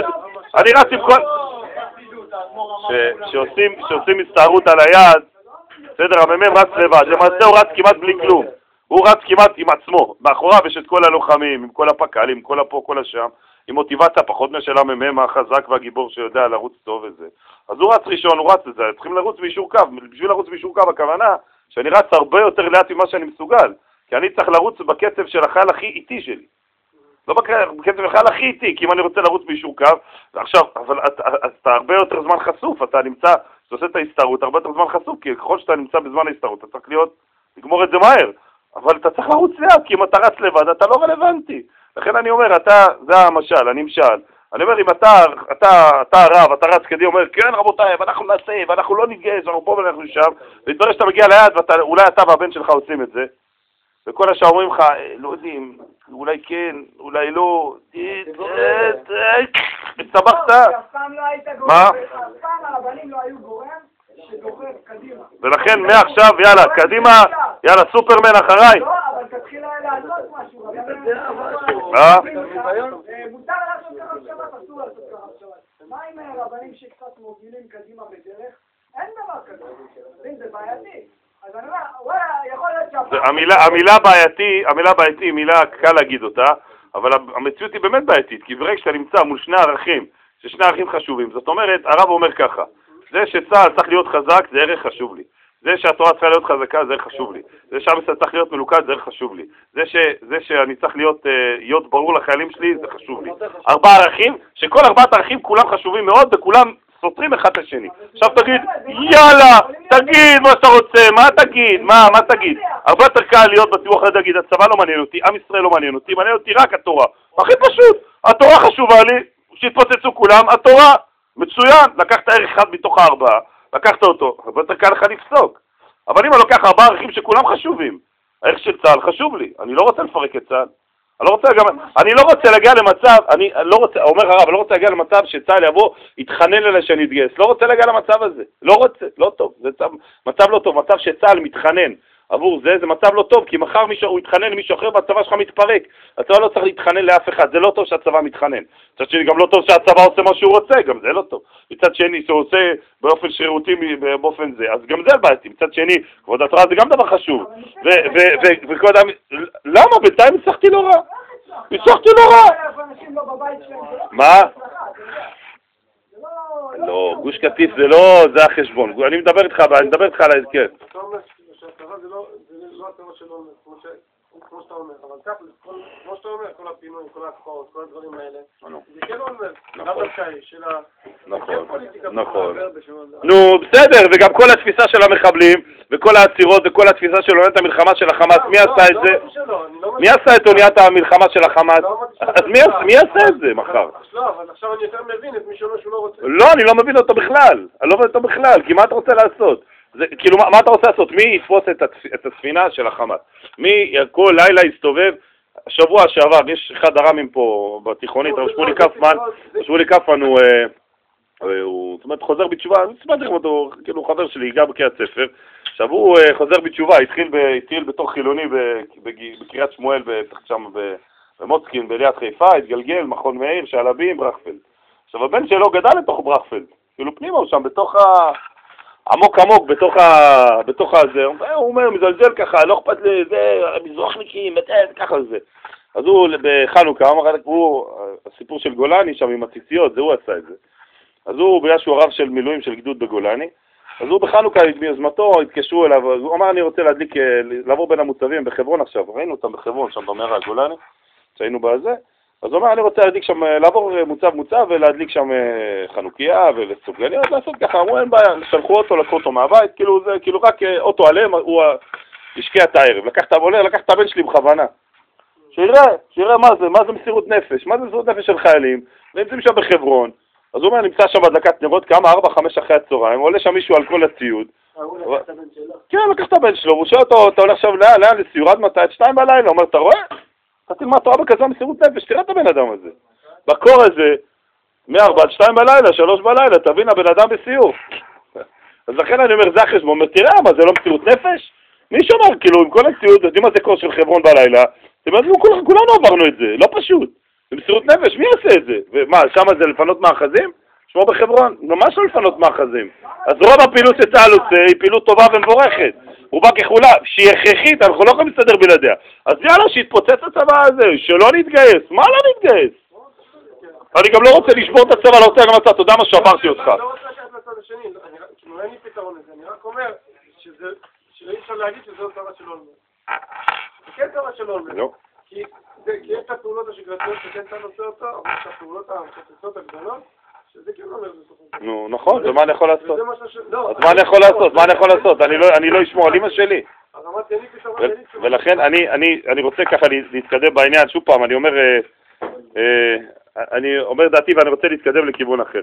שעושים הסתערות על היד, בסדר, הממם רץ לבד, למעשה הוא רץ כמעט בלי כלום, הוא רץ כמעט עם עצמו, מאחוריו יש את כל הלוחמים, עם כל הפקלים, כל הפה, כל השם, עם מוטיבציה פחות משל הממם החזק והגיבור שיודע לרוץ טוב וזה. אז הוא רץ ראשון, הוא רץ את זה, צריכים לרוץ באישור קו, בשביל לרוץ באישור קו הכוונה שאני רץ הרבה יותר לאט ממה שאני מסוגל, כי אני צריך לרוץ בקצב של החייל הכי איטי שלי. לא בקצב החייל הכי איטי, כי אם אני רוצה לרוץ באישור קו, עכשיו, אבל אתה הרבה יותר זמן חשוף, אתה עושה את ההסתערות, הרבה יותר זמן חשוף, כי ככל שאתה נמצא בזמן ההסתערות, אתה צריך לגמור את זה מהר, אבל אתה צריך לרוץ לאט, כי אם אתה רץ לבד, אתה לא רלוונטי. לכן אני אומר, זה המשל, אני אומר, אם אתה הרב, אתה רץ כדי, אומר, כן רבותיי, ואנחנו נעשה, ואנחנו לא נתגייס, אנחנו פה ואנחנו שם, והתברר שאתה מגיע ליד, ואולי אתה והבן שלך עושים את זה, וכל השאר אומרים לך, לא יודעים, אולי כן, אולי לא, הסתבכת. אף פעם לא היית גורם, מה? אף פעם הרבנים לא היו גורם שדוחף קדימה. ולכן מעכשיו, יאללה, קדימה, יאללה, סופרמן אחריי. לא, אבל תתחיל לעשות משהו. מותר לעשות ככה בשבת, אסור לעשות ככה בשבת. מה עם רבנים שקצת מובילים קדימה בדרך? אין דבר כזה. זה בעייתי. אז אני אומר, וואלה, יכול להיות המילה בעייתי היא מילה קל להגיד אותה, אבל המציאות היא באמת בעייתית, כי ברגע שאתה נמצא מול שני ערכים, ששני ערכים חשובים, זאת אומרת, הרב אומר ככה, זה שצה"ל צריך להיות חזק, זה ערך חשוב לי. זה שהתורה צריכה להיות חזקה, זה ערך חשוב לי. זה שעם ישראל צריך להיות מלוכד, זה ערך חשוב לי. זה שאני צריך להיות ברור לחיילים שלי, זה חשוב לי. 4 ערכים, שכל 4 ערכים כולם חשובים מאוד, וכולם סותרים אחד את השני. עכשיו תגיד, יאללה, תגיד מה שאתה רוצה, מה תגיד? הרבה יותר קל להיות בציבור החרדי, להגיד, הצבא לא מעניין אותי, עם ישראל לא מעניין אותי, מעניין אותי רק התורה. הכי פשוט, התורה חשובה לי, שיתפוצצו כולם, התורה, מצוין, לקחת ערך אחד מתוך 4, לקחת אותו, הרבה יותר קל לך לפסוק. אבל אם אני לוקח 4 ערכים שכולם חשובים, הערך של צה"ל חשוב לי, אני לא רוצה לפרק את צה"ל. אני לא רוצה להגיע למצב, אומר הרב, אני לא רוצה להגיע למצב שצה"ל יבוא, יתחנן אליי שאני אתגייס. לא רוצה להגיע למצב הזה. לא רוצה, לא טוב. זה מצב לא טוב. מצב שצה"ל מתחנן עבור זה מצב לא טוב, כי מחר הוא יתחנן למישהו אחר והצבא שלך מתפרק. הצבא לא צריך להתחנן לאף אחד. זה לא טוב שהצבא מתחנן. מצד שני, גם לא טוב שהצבא עושה מה שהוא רוצה, גם זה לא טוב. מצד שני, שהוא עושה באופן שרירותי, באופן זה, אז גם זה בעייתי. מצד שני, כבוד התורה זה גם דבר חשוב. למה? בינתיים הצלחתי לא רע. הצלחתי לא רע. מה? לא, גוש קטיף זה לא, זה החשבון. אני מדבר איתך על ההזכר. שהצבא זה לא הצבא שלו, כמו שאתה אומר, אבל כך, כמו שאתה אומר, כל הפינויים, כל ההקפאות, כל הדברים האלה, זה כן אומר, גם דווקאי של הפוליטיקה. נכון. נו, בסדר, וגם כל התפיסה של המחבלים, וכל העצירות, וכל התפיסה של אוניית המלחמה של החמאס, מי עשה את זה? מי עשה את אוניית המלחמה של החמאס? אז מי יעשה את זה מחר? לא, אבל עכשיו אני יותר מבין את מי שאומר שהוא לא רוצה. לא, אני לא מבין אותו בכלל, כי מה אתה רוצה לעשות? כאילו, מה אתה רוצה לעשות? מי יתפוס את הספינה של החמאס? מי כל לילה יסתובב? שבוע שעבר, יש אחד הרמים פה בתיכונית, שמולי קפמן הוא, זאת אומרת, חוזר בתשובה, אני סמדתי אותו, כאילו, הוא חבר שלי, הגיע בקריית ספר, עכשיו הוא חוזר בתשובה, התחיל בתור חילוני בקריית שמואל, שם במוצקין, בעליית חיפה, התגלגל, מכון מאיר, שעלבים, ברכפלד. עכשיו, הבן שלו גדל לתוך ברכפלד, כאילו פנימה הוא שם, בתוך עמוק בתוך הזה, הוא אומר, מזלזל ככה, לא אכפת לזה, מזרוחניקים, ככה זה. אז הוא בחנוכה, הוא, הסיפור של גולני שם עם הציציות, זה הוא עשה את זה. אז הוא, בגלל שהוא הרב של מילואים של גדוד בגולני, אז הוא בחנוכה, מיוזמתו, התקשרו אליו, הוא אמר, אני רוצה לעבור בין המוצבים בחברון עכשיו, ראינו אותם בחברון, שם במערה הגולני, שהיינו בזה, אז הוא אמר, אני רוצה לעבור מוצב ולהדליק שם חנוכיה ולסופגניות, לעשות ככה, אמרו, אין בעיה, שלחו אותו, לקחו אותו מהבית, כאילו רק אוטו עליהם, הוא השקיע את הערב, לקח את הבן שלי בכוונה, שיראה מה זה מסירות נפש, מה זה מסירות נפש של חיילים, נמצאים שם בחברון, אז הוא אומר, נמצא שם הדלקת נרות כמה, 4-5 אחרי הצהריים, עולה שם מישהו על כל הציוד. הוא לקח את הבן שלו? כן, לקח את הבן שלו, הוא שואל אותו, אתה הולך עכשיו לאן לסיור, עד מתי? 2 בלילה, הוא אומר, אתה רואה? אתה תלמד תורה בכזו מסירות נפש, תראה את הבן אדם הזה. בקור הזה, מ-4 עד 2 בלילה, 3 בלילה, תבין, הבן אדם בסיור. אז לכן אני אומר, זה החשבון, אומר, תראה, מה, זה לא מסירות נפש? מי שאומר, כאילו, עם כל הציוד, יודעים מה זה קור של חברון בלילה, אתם יודעים, כולנו עברנו את זה, לא פשוט. במסירות נפש, מי יעשה את זה? ומה, שם זה לפנות מאחזים? שמו בחברון, ממש לא לפנות מאחזים. אז רוב הפעילות שצה"ל עושה היא פעילות טובה ומבורכת. הוא בא ככולה, שהיא הכרחית, אנחנו לא יכולים להסתדר בלעדיה. אז יאללה, שיתפוצץ הצבא הזה, שלא נתגייס. מה לא נתגייס? אני גם לא רוצה לשבור את הצבא, לא רוצה גם אתה, אתה יודע מה שברתי אותך. אני לא רוצה לקחת לצד השני, כאילו אין לי פתרון לזה, אני רק אומר שאי אפשר להגיד שזו צבא של אולמרט. זה כן צבא של אולמרט. כי יש את הפעולות השגרתיות שכן אתה נושא אותו, אבל יש את הפעולות המחצצות הגדולות, שזה כן אומר בסופו. נו, נכון, ומה אני יכול לעשות? אז מה אני יכול לעשות? אני לא אשמור על אמא שלי. ולכן אני רוצה ככה להתקדם בעניין, שוב פעם, אני אומר דעתי ואני רוצה להתקדם לכיוון אחר.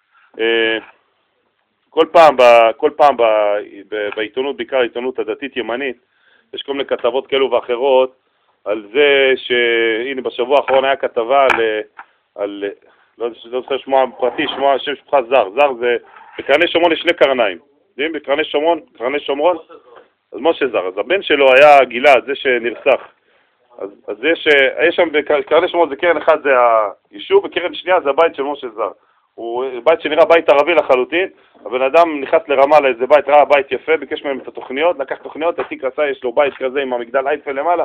כל פעם בעיתונות, בעיקר העיתונות הדתית ימנית, יש כל מיני כתבות כאלו ואחרות, על זה שהנה בשבוע האחרון היה כתבה על לא זוכר שמו פרטי, שמו השם שלך זר. זר זה, בקרני שומרון יש 2 קרניים. יודעים? בקרני שומרון, אז משה זר. אז הבן שלו היה גלעד, זה שנרצח. אז יש שם בקרני שומרון, זה קרן אחד זה היישוב, וקרן שנייה זה הבית של משה זר. הוא בית שנראה בית ערבי לחלוטין, הבן אדם נכנס לרמאללה, איזה בית, ראה בית יפה, ביקש מהם את התוכניות, לקח תוכניות, התיק רצה, יש לו בית כזה עם המגדל אייפל למעלה,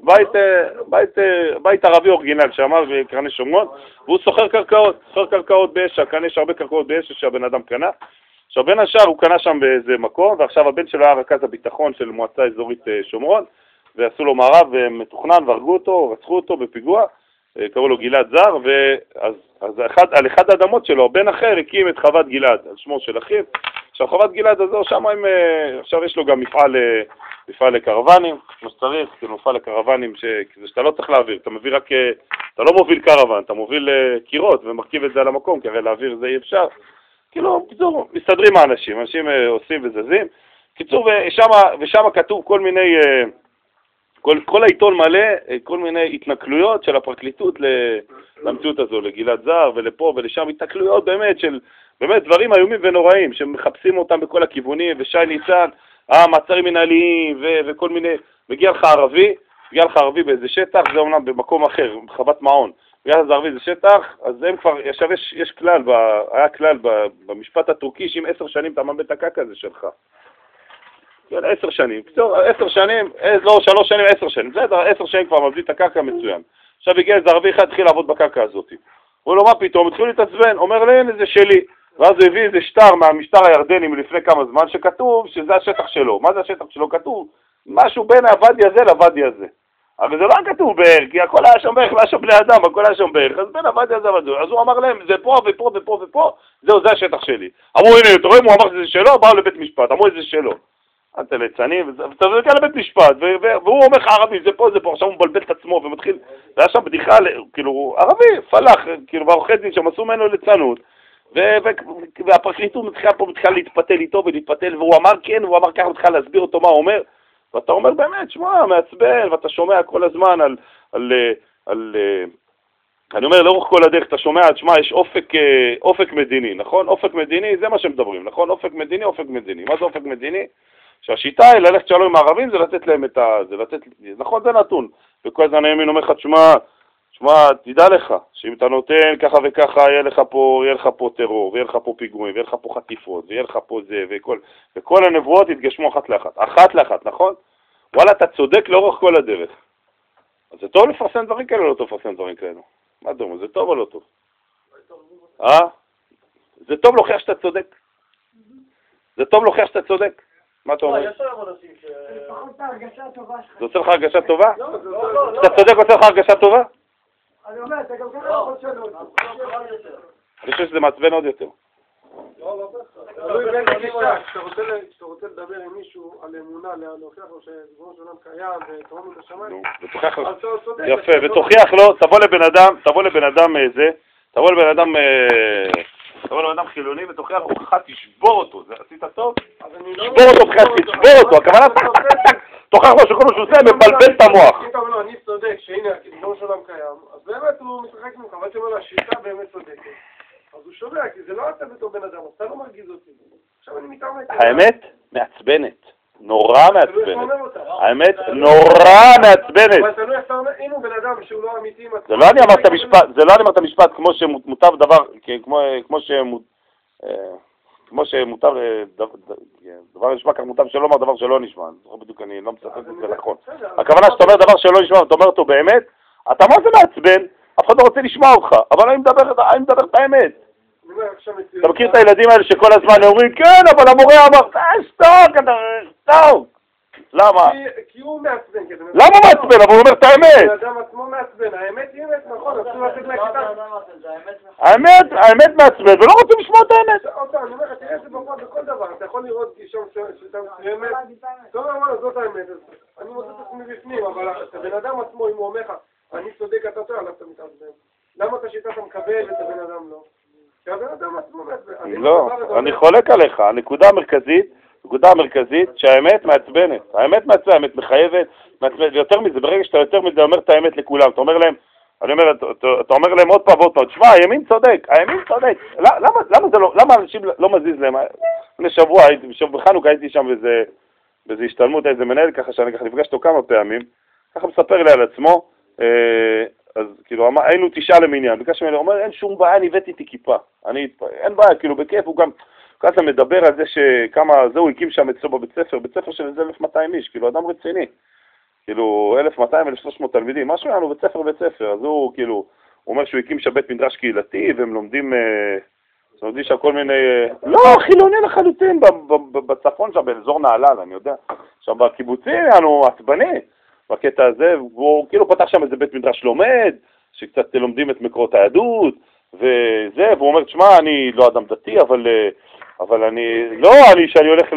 בית ערבי אורגינל שאמר בקרני שומרון, והוא סוחר קרקעות באשע, כאן יש הרבה קרקעות באשע שהבן אדם קנה, עכשיו בין השאר הוא קנה שם באיזה מקום, ועכשיו הבן שלו היה רכז הביטחון של מועצה אזורית שומרון, ועשו לו מערב מתוכנן והרגו אותו, רצחו אותו בפיגוע, קראו לו גלעד זר, אז על אחד האדמות שלו, בן אחר הקים את חוות גלעד, על שמו של אחיו. עכשיו חוות גלעד הזו, עכשיו יש לו גם מפעל לקרוונים, כמו שצריך, כאילו מפעל לקרוונים, שאתה לא צריך להעביר, אתה מביא רק, אתה לא מוביל קרוון, אתה מוביל קירות ומרכיב את זה על המקום, כי הרי להעביר זה אי אפשר. כאילו, קיצור, מסתדרים האנשים, אנשים עושים וזזים. קיצור, ושם כתוב כל מיני, כל העיתון מלא, כל מיני התנכלויות של הפרקליטות למציאות הזו, לגלעד זר ולפה ולשם, התנכלויות באמת של, באמת דברים איומים ונוראים, שמחפשים אותם בכל הכיוונים, ושי ניצן, מעצרים מנהליים וכל מיני, מגיע לך ערבי באיזה שטח, זה אומנם במקום אחר, בחוות מעון, מגיע לך ערבי זה שטח, אז הם כבר, עכשיו יש כלל, היה כלל במשפט הטורקי, שאם 10 שנים אתה מאבד את הקרקע הזה שלך. 10 שנים, 10 שנים, לא 3 שנים, 10 שנים, בסדר, 10 שנים כבר מביא את הקרקע מצוין. עכשיו הגיע איזה ערבי אחד, התחיל לעבוד בקרקע הזאת. הוא לא, מה פתאום, התחילו להתעצבן, אומר לי, זה שלי. ואז הוא הביא איזה שטר מהמשטר הירדני מלפני כמה זמן, שכתוב שזה השטח שלו. מה זה השטח שלו? כתוב משהו בין הוואדי הזה לוואדי הזה. אבל זה לא כתוב בערך, כי הכל היה שם בערך, לא היה שם בני אדם, הכל היה שם בערך, אז בין הוואדי הזה לוואדי הזה. אז הוא אמר להם, זה פה ופה ופה ופה, זהו, זה השטח שלי. אמרו, הנה, אתה רואים, הוא אמר שזה שלו, באו לבית משפט, אמרו, זה שלו. אתה ליצנים, ואתה מגיע לבית משפט, והוא אומר לך ערבי, זה פה, עכשיו הוא מבלבל את עצמו ומתחיל, והיה שם בדיחה, כאילו, ערבי, פלח, כאילו, והעורכי דין שם עשו ממנו ליצנות, והפרקליטות מתחילה להתפתל איתו ולהתפתל, והוא אמר כן, והוא אמר ככה, מתחילה להסביר אותו מה הוא אומר, ואתה אומר באמת, שמע, מעצבן, ואתה שומע כל הזמן אני אומר, לאורך כל הדרך אתה שומע, שמע, יש אופק מדיני, נכון? אופק מדיני, זה מה שמדברים, נכון? אופק מדיני. מה זה אופק מדיני? שהשיטה היא ללכת שלום עם הערבים, זה לתת להם את זה לתת, נכון, זה נתון. וכל הזמן הימין אומר לך, שמע, תדע לך, שאם אתה נותן ככה וככה, יהיה לך פה טרור, ויהיה לך פה פיגועים, ויהיה לך פה חטיפות, ויהיה לך פה זה, וכל הנבואות יתגשמו אחת לאחת, נכון? וואלה, אתה צודק לאורך כל הדרך. אז זה טוב לפרסם דברים כאלה או לא טוב לפרסם דברים כאלה? מה אתה אומר, זה טוב או לא טוב? זה טוב להוכיח שאתה צודק? זה טוב להוכיח שאתה צודק? מה אתה אומר? לפחות את ההרגשה הטובה שלך. זה עושה לך הרגשה טובה? לא. שאתה צודק עושה לך הרגשה טובה? אני אומר, אתה גם ככה יכול לשנות. אני חושב שזה מעצבן עוד יותר. כשאתה רוצה לדבר עם מישהו על אמונה, להוכיח לו שריבונו של עולם קיים ותורם את השמיים, יפה, ותוכיח לו, תבוא לבן אדם חילוני ותוכיח לו, תשבור אותו, עשית טוב? תשבור אותו, הכוונה תוכיח לו שכל מה שהוא עושה מבלבל את המוח. אם אתה אומר לו, אני צודק, שהנה, ריבונו של עולם קיים, אז באמת הוא משחק ממך, אבל אתה אומר לו, השיטה באמת צודקת. אז הוא שומע, כי זה לא אתה בתור בן אדם, אתה לא מרגיז אותי. עכשיו אני מתאמת. האמת מעצבנת. נורא מעצבנת. האמת נורא מעצבנת. אבל אתה לא יפה, אם הוא בן אדם שהוא לא אמיתי עם עצמו. זה לא אני אמרת משפט כמו שמוטב דבר, כמו שמותר, דבר נשמע כך מוטב שלא אומר דבר שלא נשמע. בדיוק אני לא מצטט את זה נכון. הכוונה שאתה אומר דבר שלא נשמע ואתה אומר אותו באמת, אתה מה זה מעצבן? אף אחד לא רוצה לשמוע אותך, אבל אני מדבר את האמת. אתה מכיר את הילדים האלה שכל הזמן אומרים, כן, אבל המורה אמר, שתוק. למה? כי הוא מעצבן. למה הוא מעצבן? אבל הוא אומר את האמת. האדם עצמו מעצבן, האמת היא אמת, נכון, אסור לתת להכיתה. האמת מעצבן, ולא רוצים לשמוע את האמת. אני אומר לך, תראה את זה בכל דבר, אתה יכול לראות גישום שאתה מסוימת, טוב, אבל זאת האמת, אני מוצא את עצמי בפנים, אבל הבן אדם עצמו, אם הוא אומר לך, אני צודק, אתה טועה, עליו אתה מתעצבן. למה את השיטה אתה מקבל ואת הבן אדם לא? כי הבן אדם עצמו מעצבן. לא, אני חולק עליך. הנקודה המרכזית שהאמת מעצבנת. האמת מחייבת, ויותר מזה, ברגע שאתה יותר מזה אומר את האמת לכולם, אתה אומר להם, אני אומר, אתה אומר להם עוד פעם ועוד פעם, תשמע, הימין צודק, למה אנשים לא מזיז להם? לפני שבוע, בחנוכה הייתי שם באיזה השתלמות, איזה מנהל ככה, שאני ככה נפגש אותו כמה פעמים, ככה מספר לי על עצמו, אז כאילו, היינו 9 למניין, ביקש ממני, הוא אומר, אין שום בעיה, אני הבאתי איתי כיפה, אין בעיה, כאילו, בכיף, הוא גם, ככה מדבר על זה שכמה, זהו, הקים שם אצלו בבית ספר של איזה 1,200 איש, כאילו, אדם רציני, כאילו, 1,200, 1,300 תלמידים, משהו היה לנו בית ספר, אז הוא, כאילו, הוא אומר שהוא הקים שם בית מדרש קהילתי, והם לומדים שם כל מיני, לא, חילוני לחלוטין, בצפון שם, באזור נהלל, אני יודע, שם בקיבוצים, אנחנו עצבני, בקטע הזה, והוא כאילו פתח שם איזה בית מדרש לומד, שקצת לומדים את מקורות היהדות, וזה, והוא אומר, תשמע, אני לא אדם דתי, אבל שאני הולך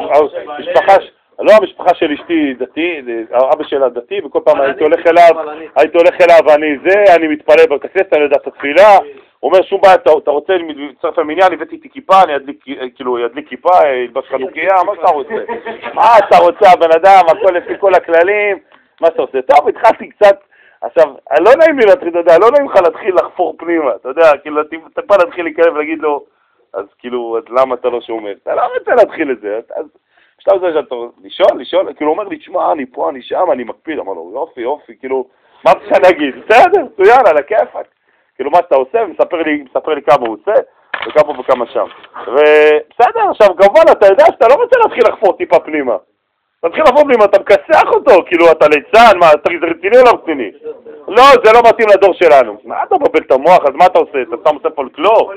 המשפחה של אשתי דתי, אבא שלה דתי, וכל פעם הייתי הולך אליו, ואני מתפלל בכנסת, אני יודע את התפילה, הוא אומר, שום בעיה, אתה רוצה לצרף למניין, הבאתי איתי כיפה, אני אדליק כיפה, ילבש חנוכיה, מה שאתה רוצה? מה אתה רוצה, הבן אדם, הכל לפי כל הכללים, מה אתה עושה? טוב, התחלתי קצת, עכשיו, לא נעים לי להתחיל, אתה יודע, לא נעים לך להתחיל לחפור פנימה, אתה יודע, כאילו, אתה כבר להתחיל להיכנס ולהגיד לו, אז כאילו, אז למה אתה לא שומר? אתה לא רוצה להתחיל את זה, אז בשלב זה שאתה לשאול, כאילו, הוא אומר לי, תשמע, אני פה, אני שם, אני מקפיד, אמר לו, יופי, כאילו, מה אתה להגיד? בסדר, צוין, על הכיפק. כאילו, מה שאתה עושה, מספר לי כמה הוא עושה, וכמה שם. ובסדר, עכשיו, כמובן, אתה יודע שאתה לא רוצה להתחיל לחפור טיפה פנימה. אתה מתחיל לחפור פנימה, אתה מקסח אותו, כאילו, אתה ליצן, מה, זה רציני או לא רציני? לא, זה לא מתאים לדור שלנו. מה אתה מבלבל את המוח, אז מה אתה עושה? אתה שם עושה פולקלור?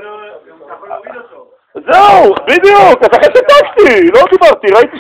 זהו, בדיוק, אז אחרי שתקתי, לא דיברתי, ראיתי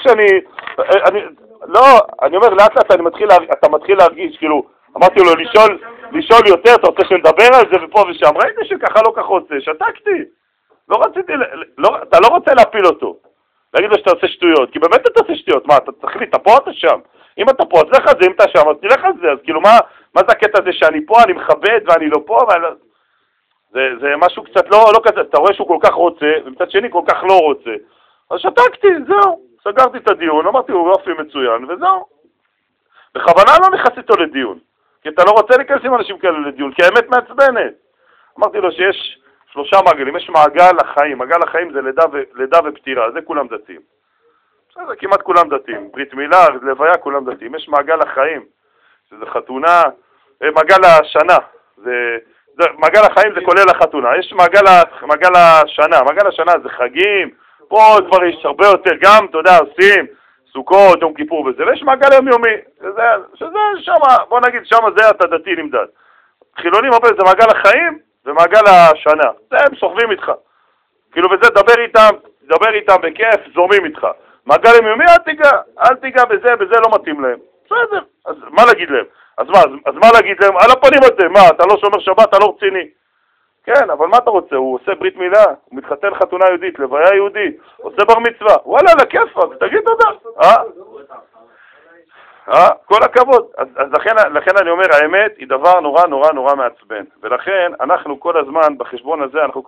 אני אומר, לאט לאט אתה מתחיל להרגיש, כאילו, אמרתי לו, לשאול יותר, אתה רוצה שנדבר על זה ופה ושם, ראיתי שככה לא כך רוצה, שתקתי, אתה לא רוצה להפיל אותו, להגיד לו שאתה עושה שטויות, כי באמת אתה עושה שטויות, מה, אתה תחליט, אתה פה, אתה שם, אם אתה פה, אז לך על זה, אם אתה שם, אז תלך על זה, אז כאילו, מה זה הקטע הזה שאני פה, אני מכבד ואני לא פה, זה משהו קצת לא כזה, אתה רואה שהוא כל כך רוצה, ומצד שני כל כך לא רוצה, אז שתקתי, זהו, סגרתי את הדיון, אמרתי, הוא יופי מצוין, וזהו. בכוונה לא נכנס איתו לדיון, כי אתה לא רוצה להיכנס עם אנשים כאלה לדיון, כי האמת מעצבנת. אמרתי לו שיש 3 מעגלים, יש מעגל החיים, מעגל החיים זה לידה ופטירה, זה כולם דתיים. זה כמעט כולם דתיים, ברית מילה, לוויה, כולם דתיים. יש מעגל החיים, שזה חתונה, מעגל השנה, מעגל החיים זה כולל החתונה, יש מעגל השנה זה חגים, פה כבר יש הרבה יותר, גם, אתה יודע, עושים סוכות, יום כיפור וזה, ויש מעגל יומיומי, שזה שמה, בוא נגיד, שמה זה אתה דתי נמדד. חילונים הרבה זה מעגל החיים ומעגל השנה, זה הם סוחבים איתך. כאילו, וזה דבר איתם בכיף, זורמים איתך. מעגל יומיומי, אל תיגע בזה לא מתאים להם. בסדר, אז מה להגיד להם? אז מה להגיד להם? על הפנים הזה, מה, אתה לא שומר שבת, אתה לא רציני. כן, אבל מה אתה רוצה? הוא עושה ברית מילה, הוא מתחתן חתונה יהודית, לוויה יהודית, עושה בר מצווה. וואלה, לכיפק, תגיד תודה. כל הכבוד. אז לכן אני אומר, האמת היא דבר נורא נורא נורא מעצבן. ולכן אנחנו כל הזמן, בחשבון הזה, היה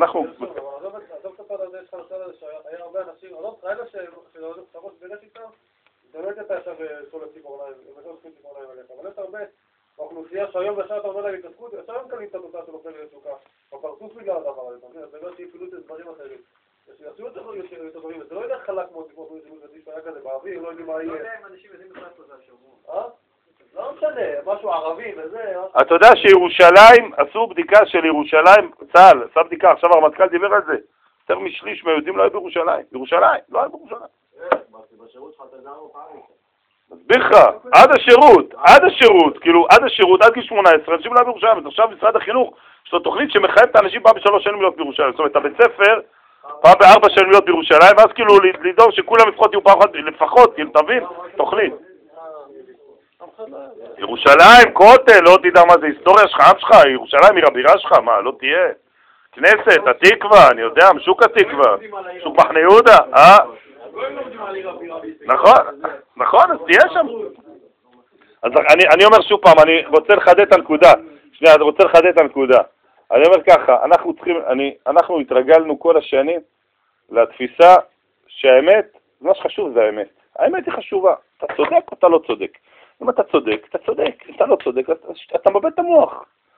הרבה אנשים, ראית ששמות בדרך איתם, זה לא הייתה עכשיו כל הציפורניים, אבל יש הרבה באוכלוסייה שהיום בשעה אתה אומר להם התעסקות, עכשיו הם קלים את התוצאה של אוכל לתשוקה, בפרצוף בגלל הדבר הזה, זה לא שיפעילו את הדברים אחרים. שיעשו את הדברים, זה לא יודע חלק מאוד כמו שהיה כזה באוויר, לא יודעים מה יהיה. לא יודע אם אנשים יודעים בכלל תודה שאומרו. לא משנה, משהו ערבי וזה. אתה יודע שירושלים, עשו בדיקה של ירושלים, צה"ל, עשה בדיקה, עכשיו הרמטכ"ל דיבר על זה. יותר משליש מהיהודים לא היו בירושלים. ירושלים, לא היו בירושלים. בשירות שלך אתה גר פעם. מסביר לך, עד השירות, עד גיל 18, אנשים לא היו בירושלים. עכשיו משרד החינוך, יש לו תוכנית שמחייב את האנשים פעם ב3 שנים להיות בירושלים. זאת אומרת, הבית ספר, פעם ב4 שנים להיות בירושלים, ואז כאילו לדאוג שכולם לפחות יהיו פעם אחת, לפחות, כאילו, תבין, תוכנית. ירושלים, כותל, לא תדע מה זה היסטוריה שלך, עם שלך, ירושלים היא הבירה שלך, מה, לא תהיה? כנסת, התקווה, אני יודע, משוק התקווה, שוק מחנה יהודה, נכון, אז תהיה שם. אז אני אומר שוב פעם, אני רוצה לחדד את הנקודה. אני אומר ככה, אנחנו התרגלנו כל השנים לתפיסה שהאמת, מה שחשוב זה האמת. האמת היא חשובה, אתה צודק או אתה לא צודק. אם אתה צודק, אתה צודק. אם אתה לא צודק, אתה מבלבל את המוח.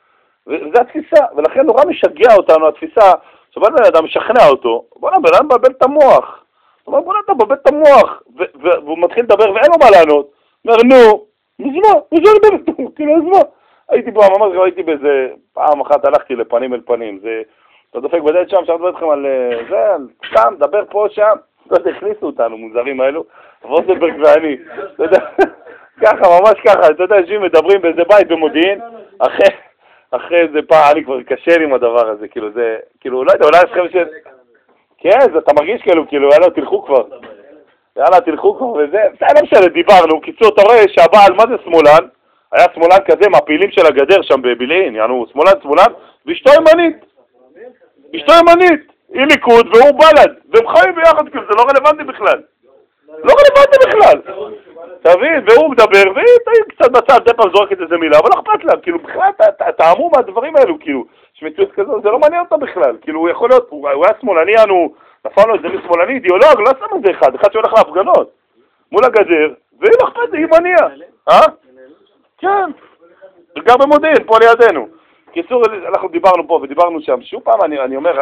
וזו התפיסה, ולכן נורא משגע אותנו התפיסה, שבא בן אדם משכנע אותו, בן אדם מבלבל את המוח. זאת אומרת, בן אדם מבלבל את המוח, והוא מתחיל לדבר ואין לו מה לענות. אומר, נו, כאילו, אז מה? הייתי פה, ממש ראיתי באיזה, פעם אחת הלכתי לפנים אל פנים, זה, אתה דופק בדלת שם, שאני מדבר אתכם על זה, סתם, דבר פה, שם, לא הכניסו אותנו, מוזרים האלו, ווסלברג ואני, אתה יודע, ככה, ממש ככה, אתה יודע, אנשים מדברים באיזה בית במודיעין, אחרי איזה פעם, אני כבר קשה לי עם הדבר הזה, כאילו זה, כאילו, לא יודע, אולי יש לכם כן, אתה מרגיש כאילו, יאללה, תלכו כבר. יאללה, תלכו כבר וזה, לא משנה, דיברנו, קיצור, אתה רואה שהבעל, מה זה שמאלן? היה שמאלן כזה מהפעילים של הגדר שם בבילעין, יענו, שמאלן, ואשתו ימנית. אשתו ימנית, היא ליכוד והוא בל"ד, והם חיים ביחד, כאילו, זה לא רלוונטי בכלל. לא רלוונטי בכלל. תבין, והוא מדבר, והיא קצת בצד, די פעם זורקת איזה מילה, אבל לא אכפת לה, כאילו, בכלל, תאמו מהדברים האלו, כאילו, שמציאות כזו, זה לא מעניין אותה בכלל, כאילו, הוא יכול להיות, הוא היה שמאלני, נפל לו איזה משמאלני, אידיאולוג, לא שם את זה אחד שהולך להפגנות, מול הגדר, והיא לא אכפת, היא מניע. כן, גר במודיעין, פה לידינו. קיצור, אנחנו דיברנו פה ודיברנו שם, שוב פעם אני אומר,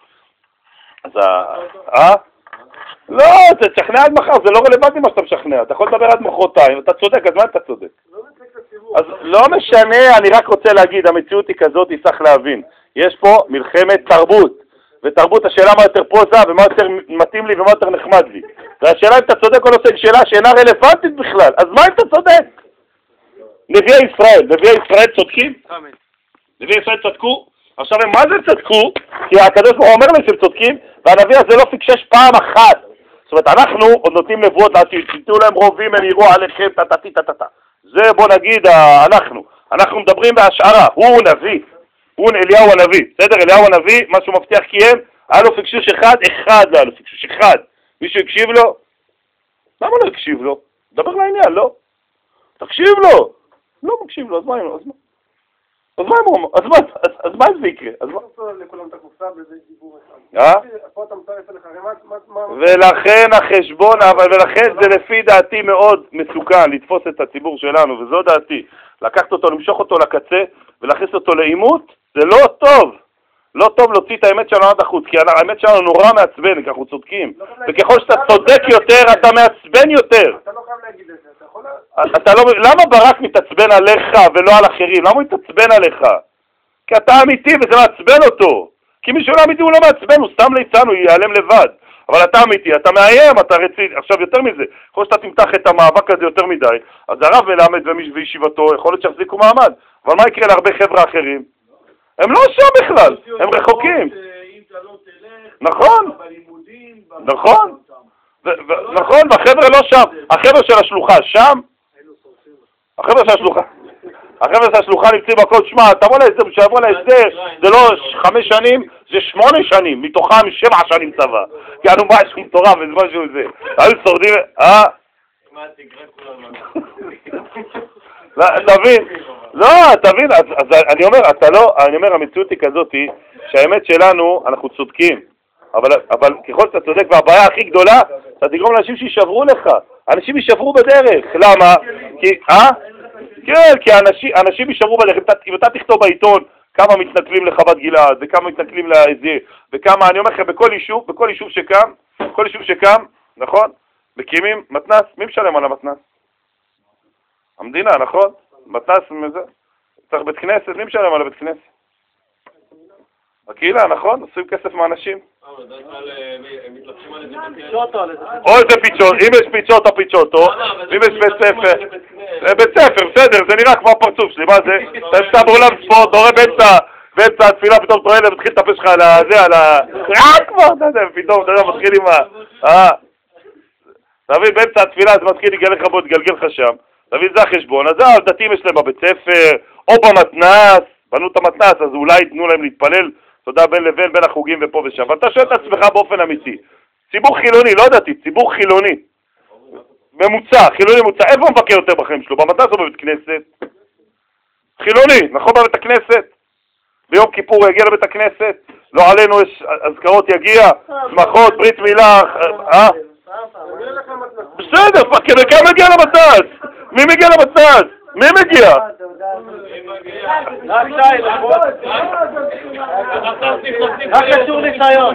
לא, זה תשכנע עד מחר, זה לא רלוונטי מה שאתה משכנע, אתה יכול לדבר עד מחרתיים, אתה צודק, אז מה אתה צודק? אז לא משנה, אני רק רוצה להגיד, המציאות היא כזאת, צריך להבין, יש פה מלחמת תרבות, ותרבות השאלה מה יותר פוזה ומה יותר מתאים לי ומה יותר נחמד לי, והשאלה אם אתה צודק או לא עושה שאלה שאינה רלוונטית בכלל, אז מה אם אתה צודק? נביאי ישראל צודקים? נביאי ישראל צדקו? עכשיו מה זה צדקו? כי הקדוש ברוך הוא אומר לי שהם צודקים, והנביא הזה לא פיקשש פעם אחת. זאת אומרת, אנחנו עוד נותנים נבואות לעתיד, שיתנו להם רובים, הם יראו עליכם, טטטטטטט. זה בוא נגיד, אנחנו מדברים בהשערה, הוא נביא, הוא אליהו הנביא, בסדר? אליהו הנביא, מה שהוא מבטיח קיים, היה לו פיקשוש אחד לא היה לו פיקשוש אחד. מישהו הקשיב לו? למה לא הקשיב לו? דבר לעניין, לא? תקשיב לו! לא מקשיב לו, אז מה אם לא? אז מה זה יקרה? אז מה? לכולם את הקופסה בזה דיבור אחד. פה אתה מצטרף אליך, ולכן החשבון, ולכן זה לפי דעתי מאוד מסוכן לתפוס את הציבור שלנו, וזו דעתי. לקחת אותו, למשוך אותו לקצה, ולהכניס אותו לאימות, זה לא טוב. לא טוב להוציא את האמת שלנו עד החוץ, כי האמת שלנו נורא מעצבן, כי אנחנו צודקים. וככל שאתה צודק יותר, אתה מעצבן יותר. אתה לא חייב להגיד את זה, אתה יכול... למה ברק מתעצבן עליך ולא על אחרים? למה הוא מתעצבן עליך? כי אתה אמיתי וזה מעצבן אותו. כי מישהו לא אמיתי הוא לא מעצבן, הוא סתם ליצן, הוא ייעלם לבד. אבל אתה אמיתי, אתה מאיים, אתה רציני. עכשיו יותר מזה, יכול שאתה תמתח את המאבק הזה יותר מדי, אז הרב מלמד וישיבתו, יכול להיות שיחזיקו מעמד. אבל מה יקרה להרבה חבר'ה אחרים? הם לא שם בכלל, הם רחוקים. נכון, נכון, נכון, והחבר'ה לא שם, החבר'ה של השלוחה שם, החבר'ה של השלוחה נמצאים בכל, שמע, תבוא להסדר, שיבוא להסדר, זה לא 5 שנים, זה 8 שנים, מתוכם 7 שנים צבא, כי אנו משהו מטורף, וזה משהו זה, היו שורדים, תבין, לא, תבין, אז אני אומר, המציאות היא כזאת, שהאמת שלנו, אנחנו צודקים, אבל ככל שאתה צודק, והבעיה הכי גדולה, אתה תגרום לאנשים שישברו לך, אנשים ישברו בדרך, למה? כן, כי אנשים ישברו בדרך, אם אתה תכתוב בעיתון כמה מתנכלים לחוות גלעד, וכמה מתנכלים לזה, וכמה, אני אומר לכם, בכל יישוב שקם, נכון? מקימים מתנ"ס, מי משלם על המתנ"ס? המדינה, נכון? מתנ"ס, צריך בית כנסת, מי משלם על הבית כנסת? הקהילה, נכון? עושים כסף מאנשים. או איזה פיצ'ות, אם יש פיצ'ות או פיצ'וטו, אם יש בית ספר, בית ספר, בסדר, זה נראה כמו הפרצוף שלי, מה זה? אתה ישתה בעולם ספורט, אתה רואה באמצע התפילה, פתאום אתה רואה ומתחיל לטפש לך על זה, על ה... כבר, אתה יודע, פתאום, אתה יודע, מתחיל עם ה... תבין, באמצע התפילה זה מתחיל לגלגל לך בו, תגלגל לך שם. תבין, זה החשבון, אז הדתיים יש להם בבית ספר, או במתנ"ס, בנו את המתנ"ס, אז אולי יתנו להם להתפלל, תודה בין לבין, בין החוגים ופה ושם. אבל אתה שואל את עצמך באופן אמיתי. ציבור חילוני, לא דתי, ציבור חילוני. ממוצע, חילוני ממוצע. איפה הוא מבקר יותר בחיים שלו? במתנ"ס או בבית כנסת? חילוני, נכון בבית הכנסת? ביום כיפור הוא יגיע לבית הכנסת? לא עלינו יש אזכרות יגיע, שמחות, ברית מילה, בסדר, כמה מגיע למתנ"ס? מי מגיע למתנ"ס? מי מגיע? רק שי, נכון? רק קשור ניסיון.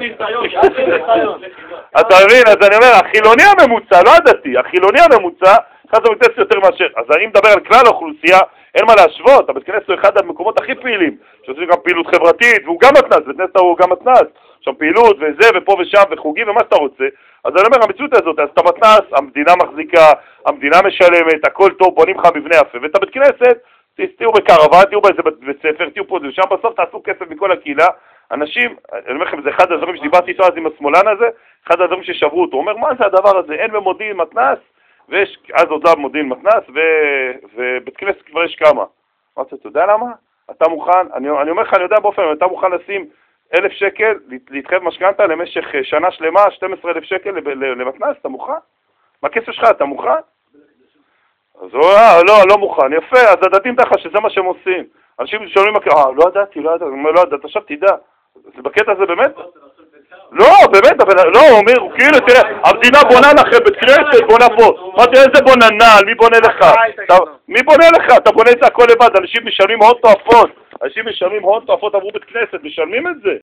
אתה מבין, אז אני אומר, החילוני הממוצע, לא הדתי, החילוני הממוצע, אחד זה בית כנסת יותר מאשר, אז אני מדבר על כלל האוכלוסייה, אין מה להשוות, הבית כנסת הוא אחד המקומות הכי פעילים, שעושים גם פעילות חברתית, והוא גם מתנ"ס, בית כנסת הוא גם מתנ"ס, שם פעילות וזה ופה ושם וחוגים ומה שאתה רוצה, אז אני אומר, המציאות הזאת, אז אתה מתנ"ס, המדינה מחזיקה, המדינה משלמת, הכל טוב, בונים לך מבנה יפה, ואת הבית כנסת, תהיו בקרוון, תהיו באיזה בית ספר, תהיו פה ושם, בסוף תעשו כסף מכל הקהילה. אנשים, אני אומר לכם, זה אחד הדברים שדיברתי איתו אז עם השמאלן הזה, אחד הדברים ששברו אותו, הוא אומר, מה זה הדבר הזה? אין במודיעין מתנ"ס, ויש, אז עוד לא מודיעין מתנ"ס, ובית כנסת כבר יש כמה. אמרתי, אתה יודע למה? אתה מוכן, אני אומר לך, אני יודע באופן, אתה מוכן לשים 1,000 שקל, להתחייב משכנתה למשך שנה שלמה, 12,000 שקל למתנ"ס, אתה מוכן? מה הכסף שלך, אתה מוכן? אז הוא לא מוכן, יפה, אז הדתיים תחת שזה מה שהם עושים. אנשים שואלים, לא ידעתי, עכשיו תדע. בקטע הזה באמת? לא, באמת, לא, הוא אומר, כאילו, תראה, המדינה בונה לכם, בית כנסת בונה פה. מה תראה, איזה בונה נעל, מי בונה לך? מי בונה לך? אתה בונה את זה הכל לבד, אנשים משלמים הון תועפות. אנשים משלמים הון תועפות עבור בית כנסת, משלמים את זה.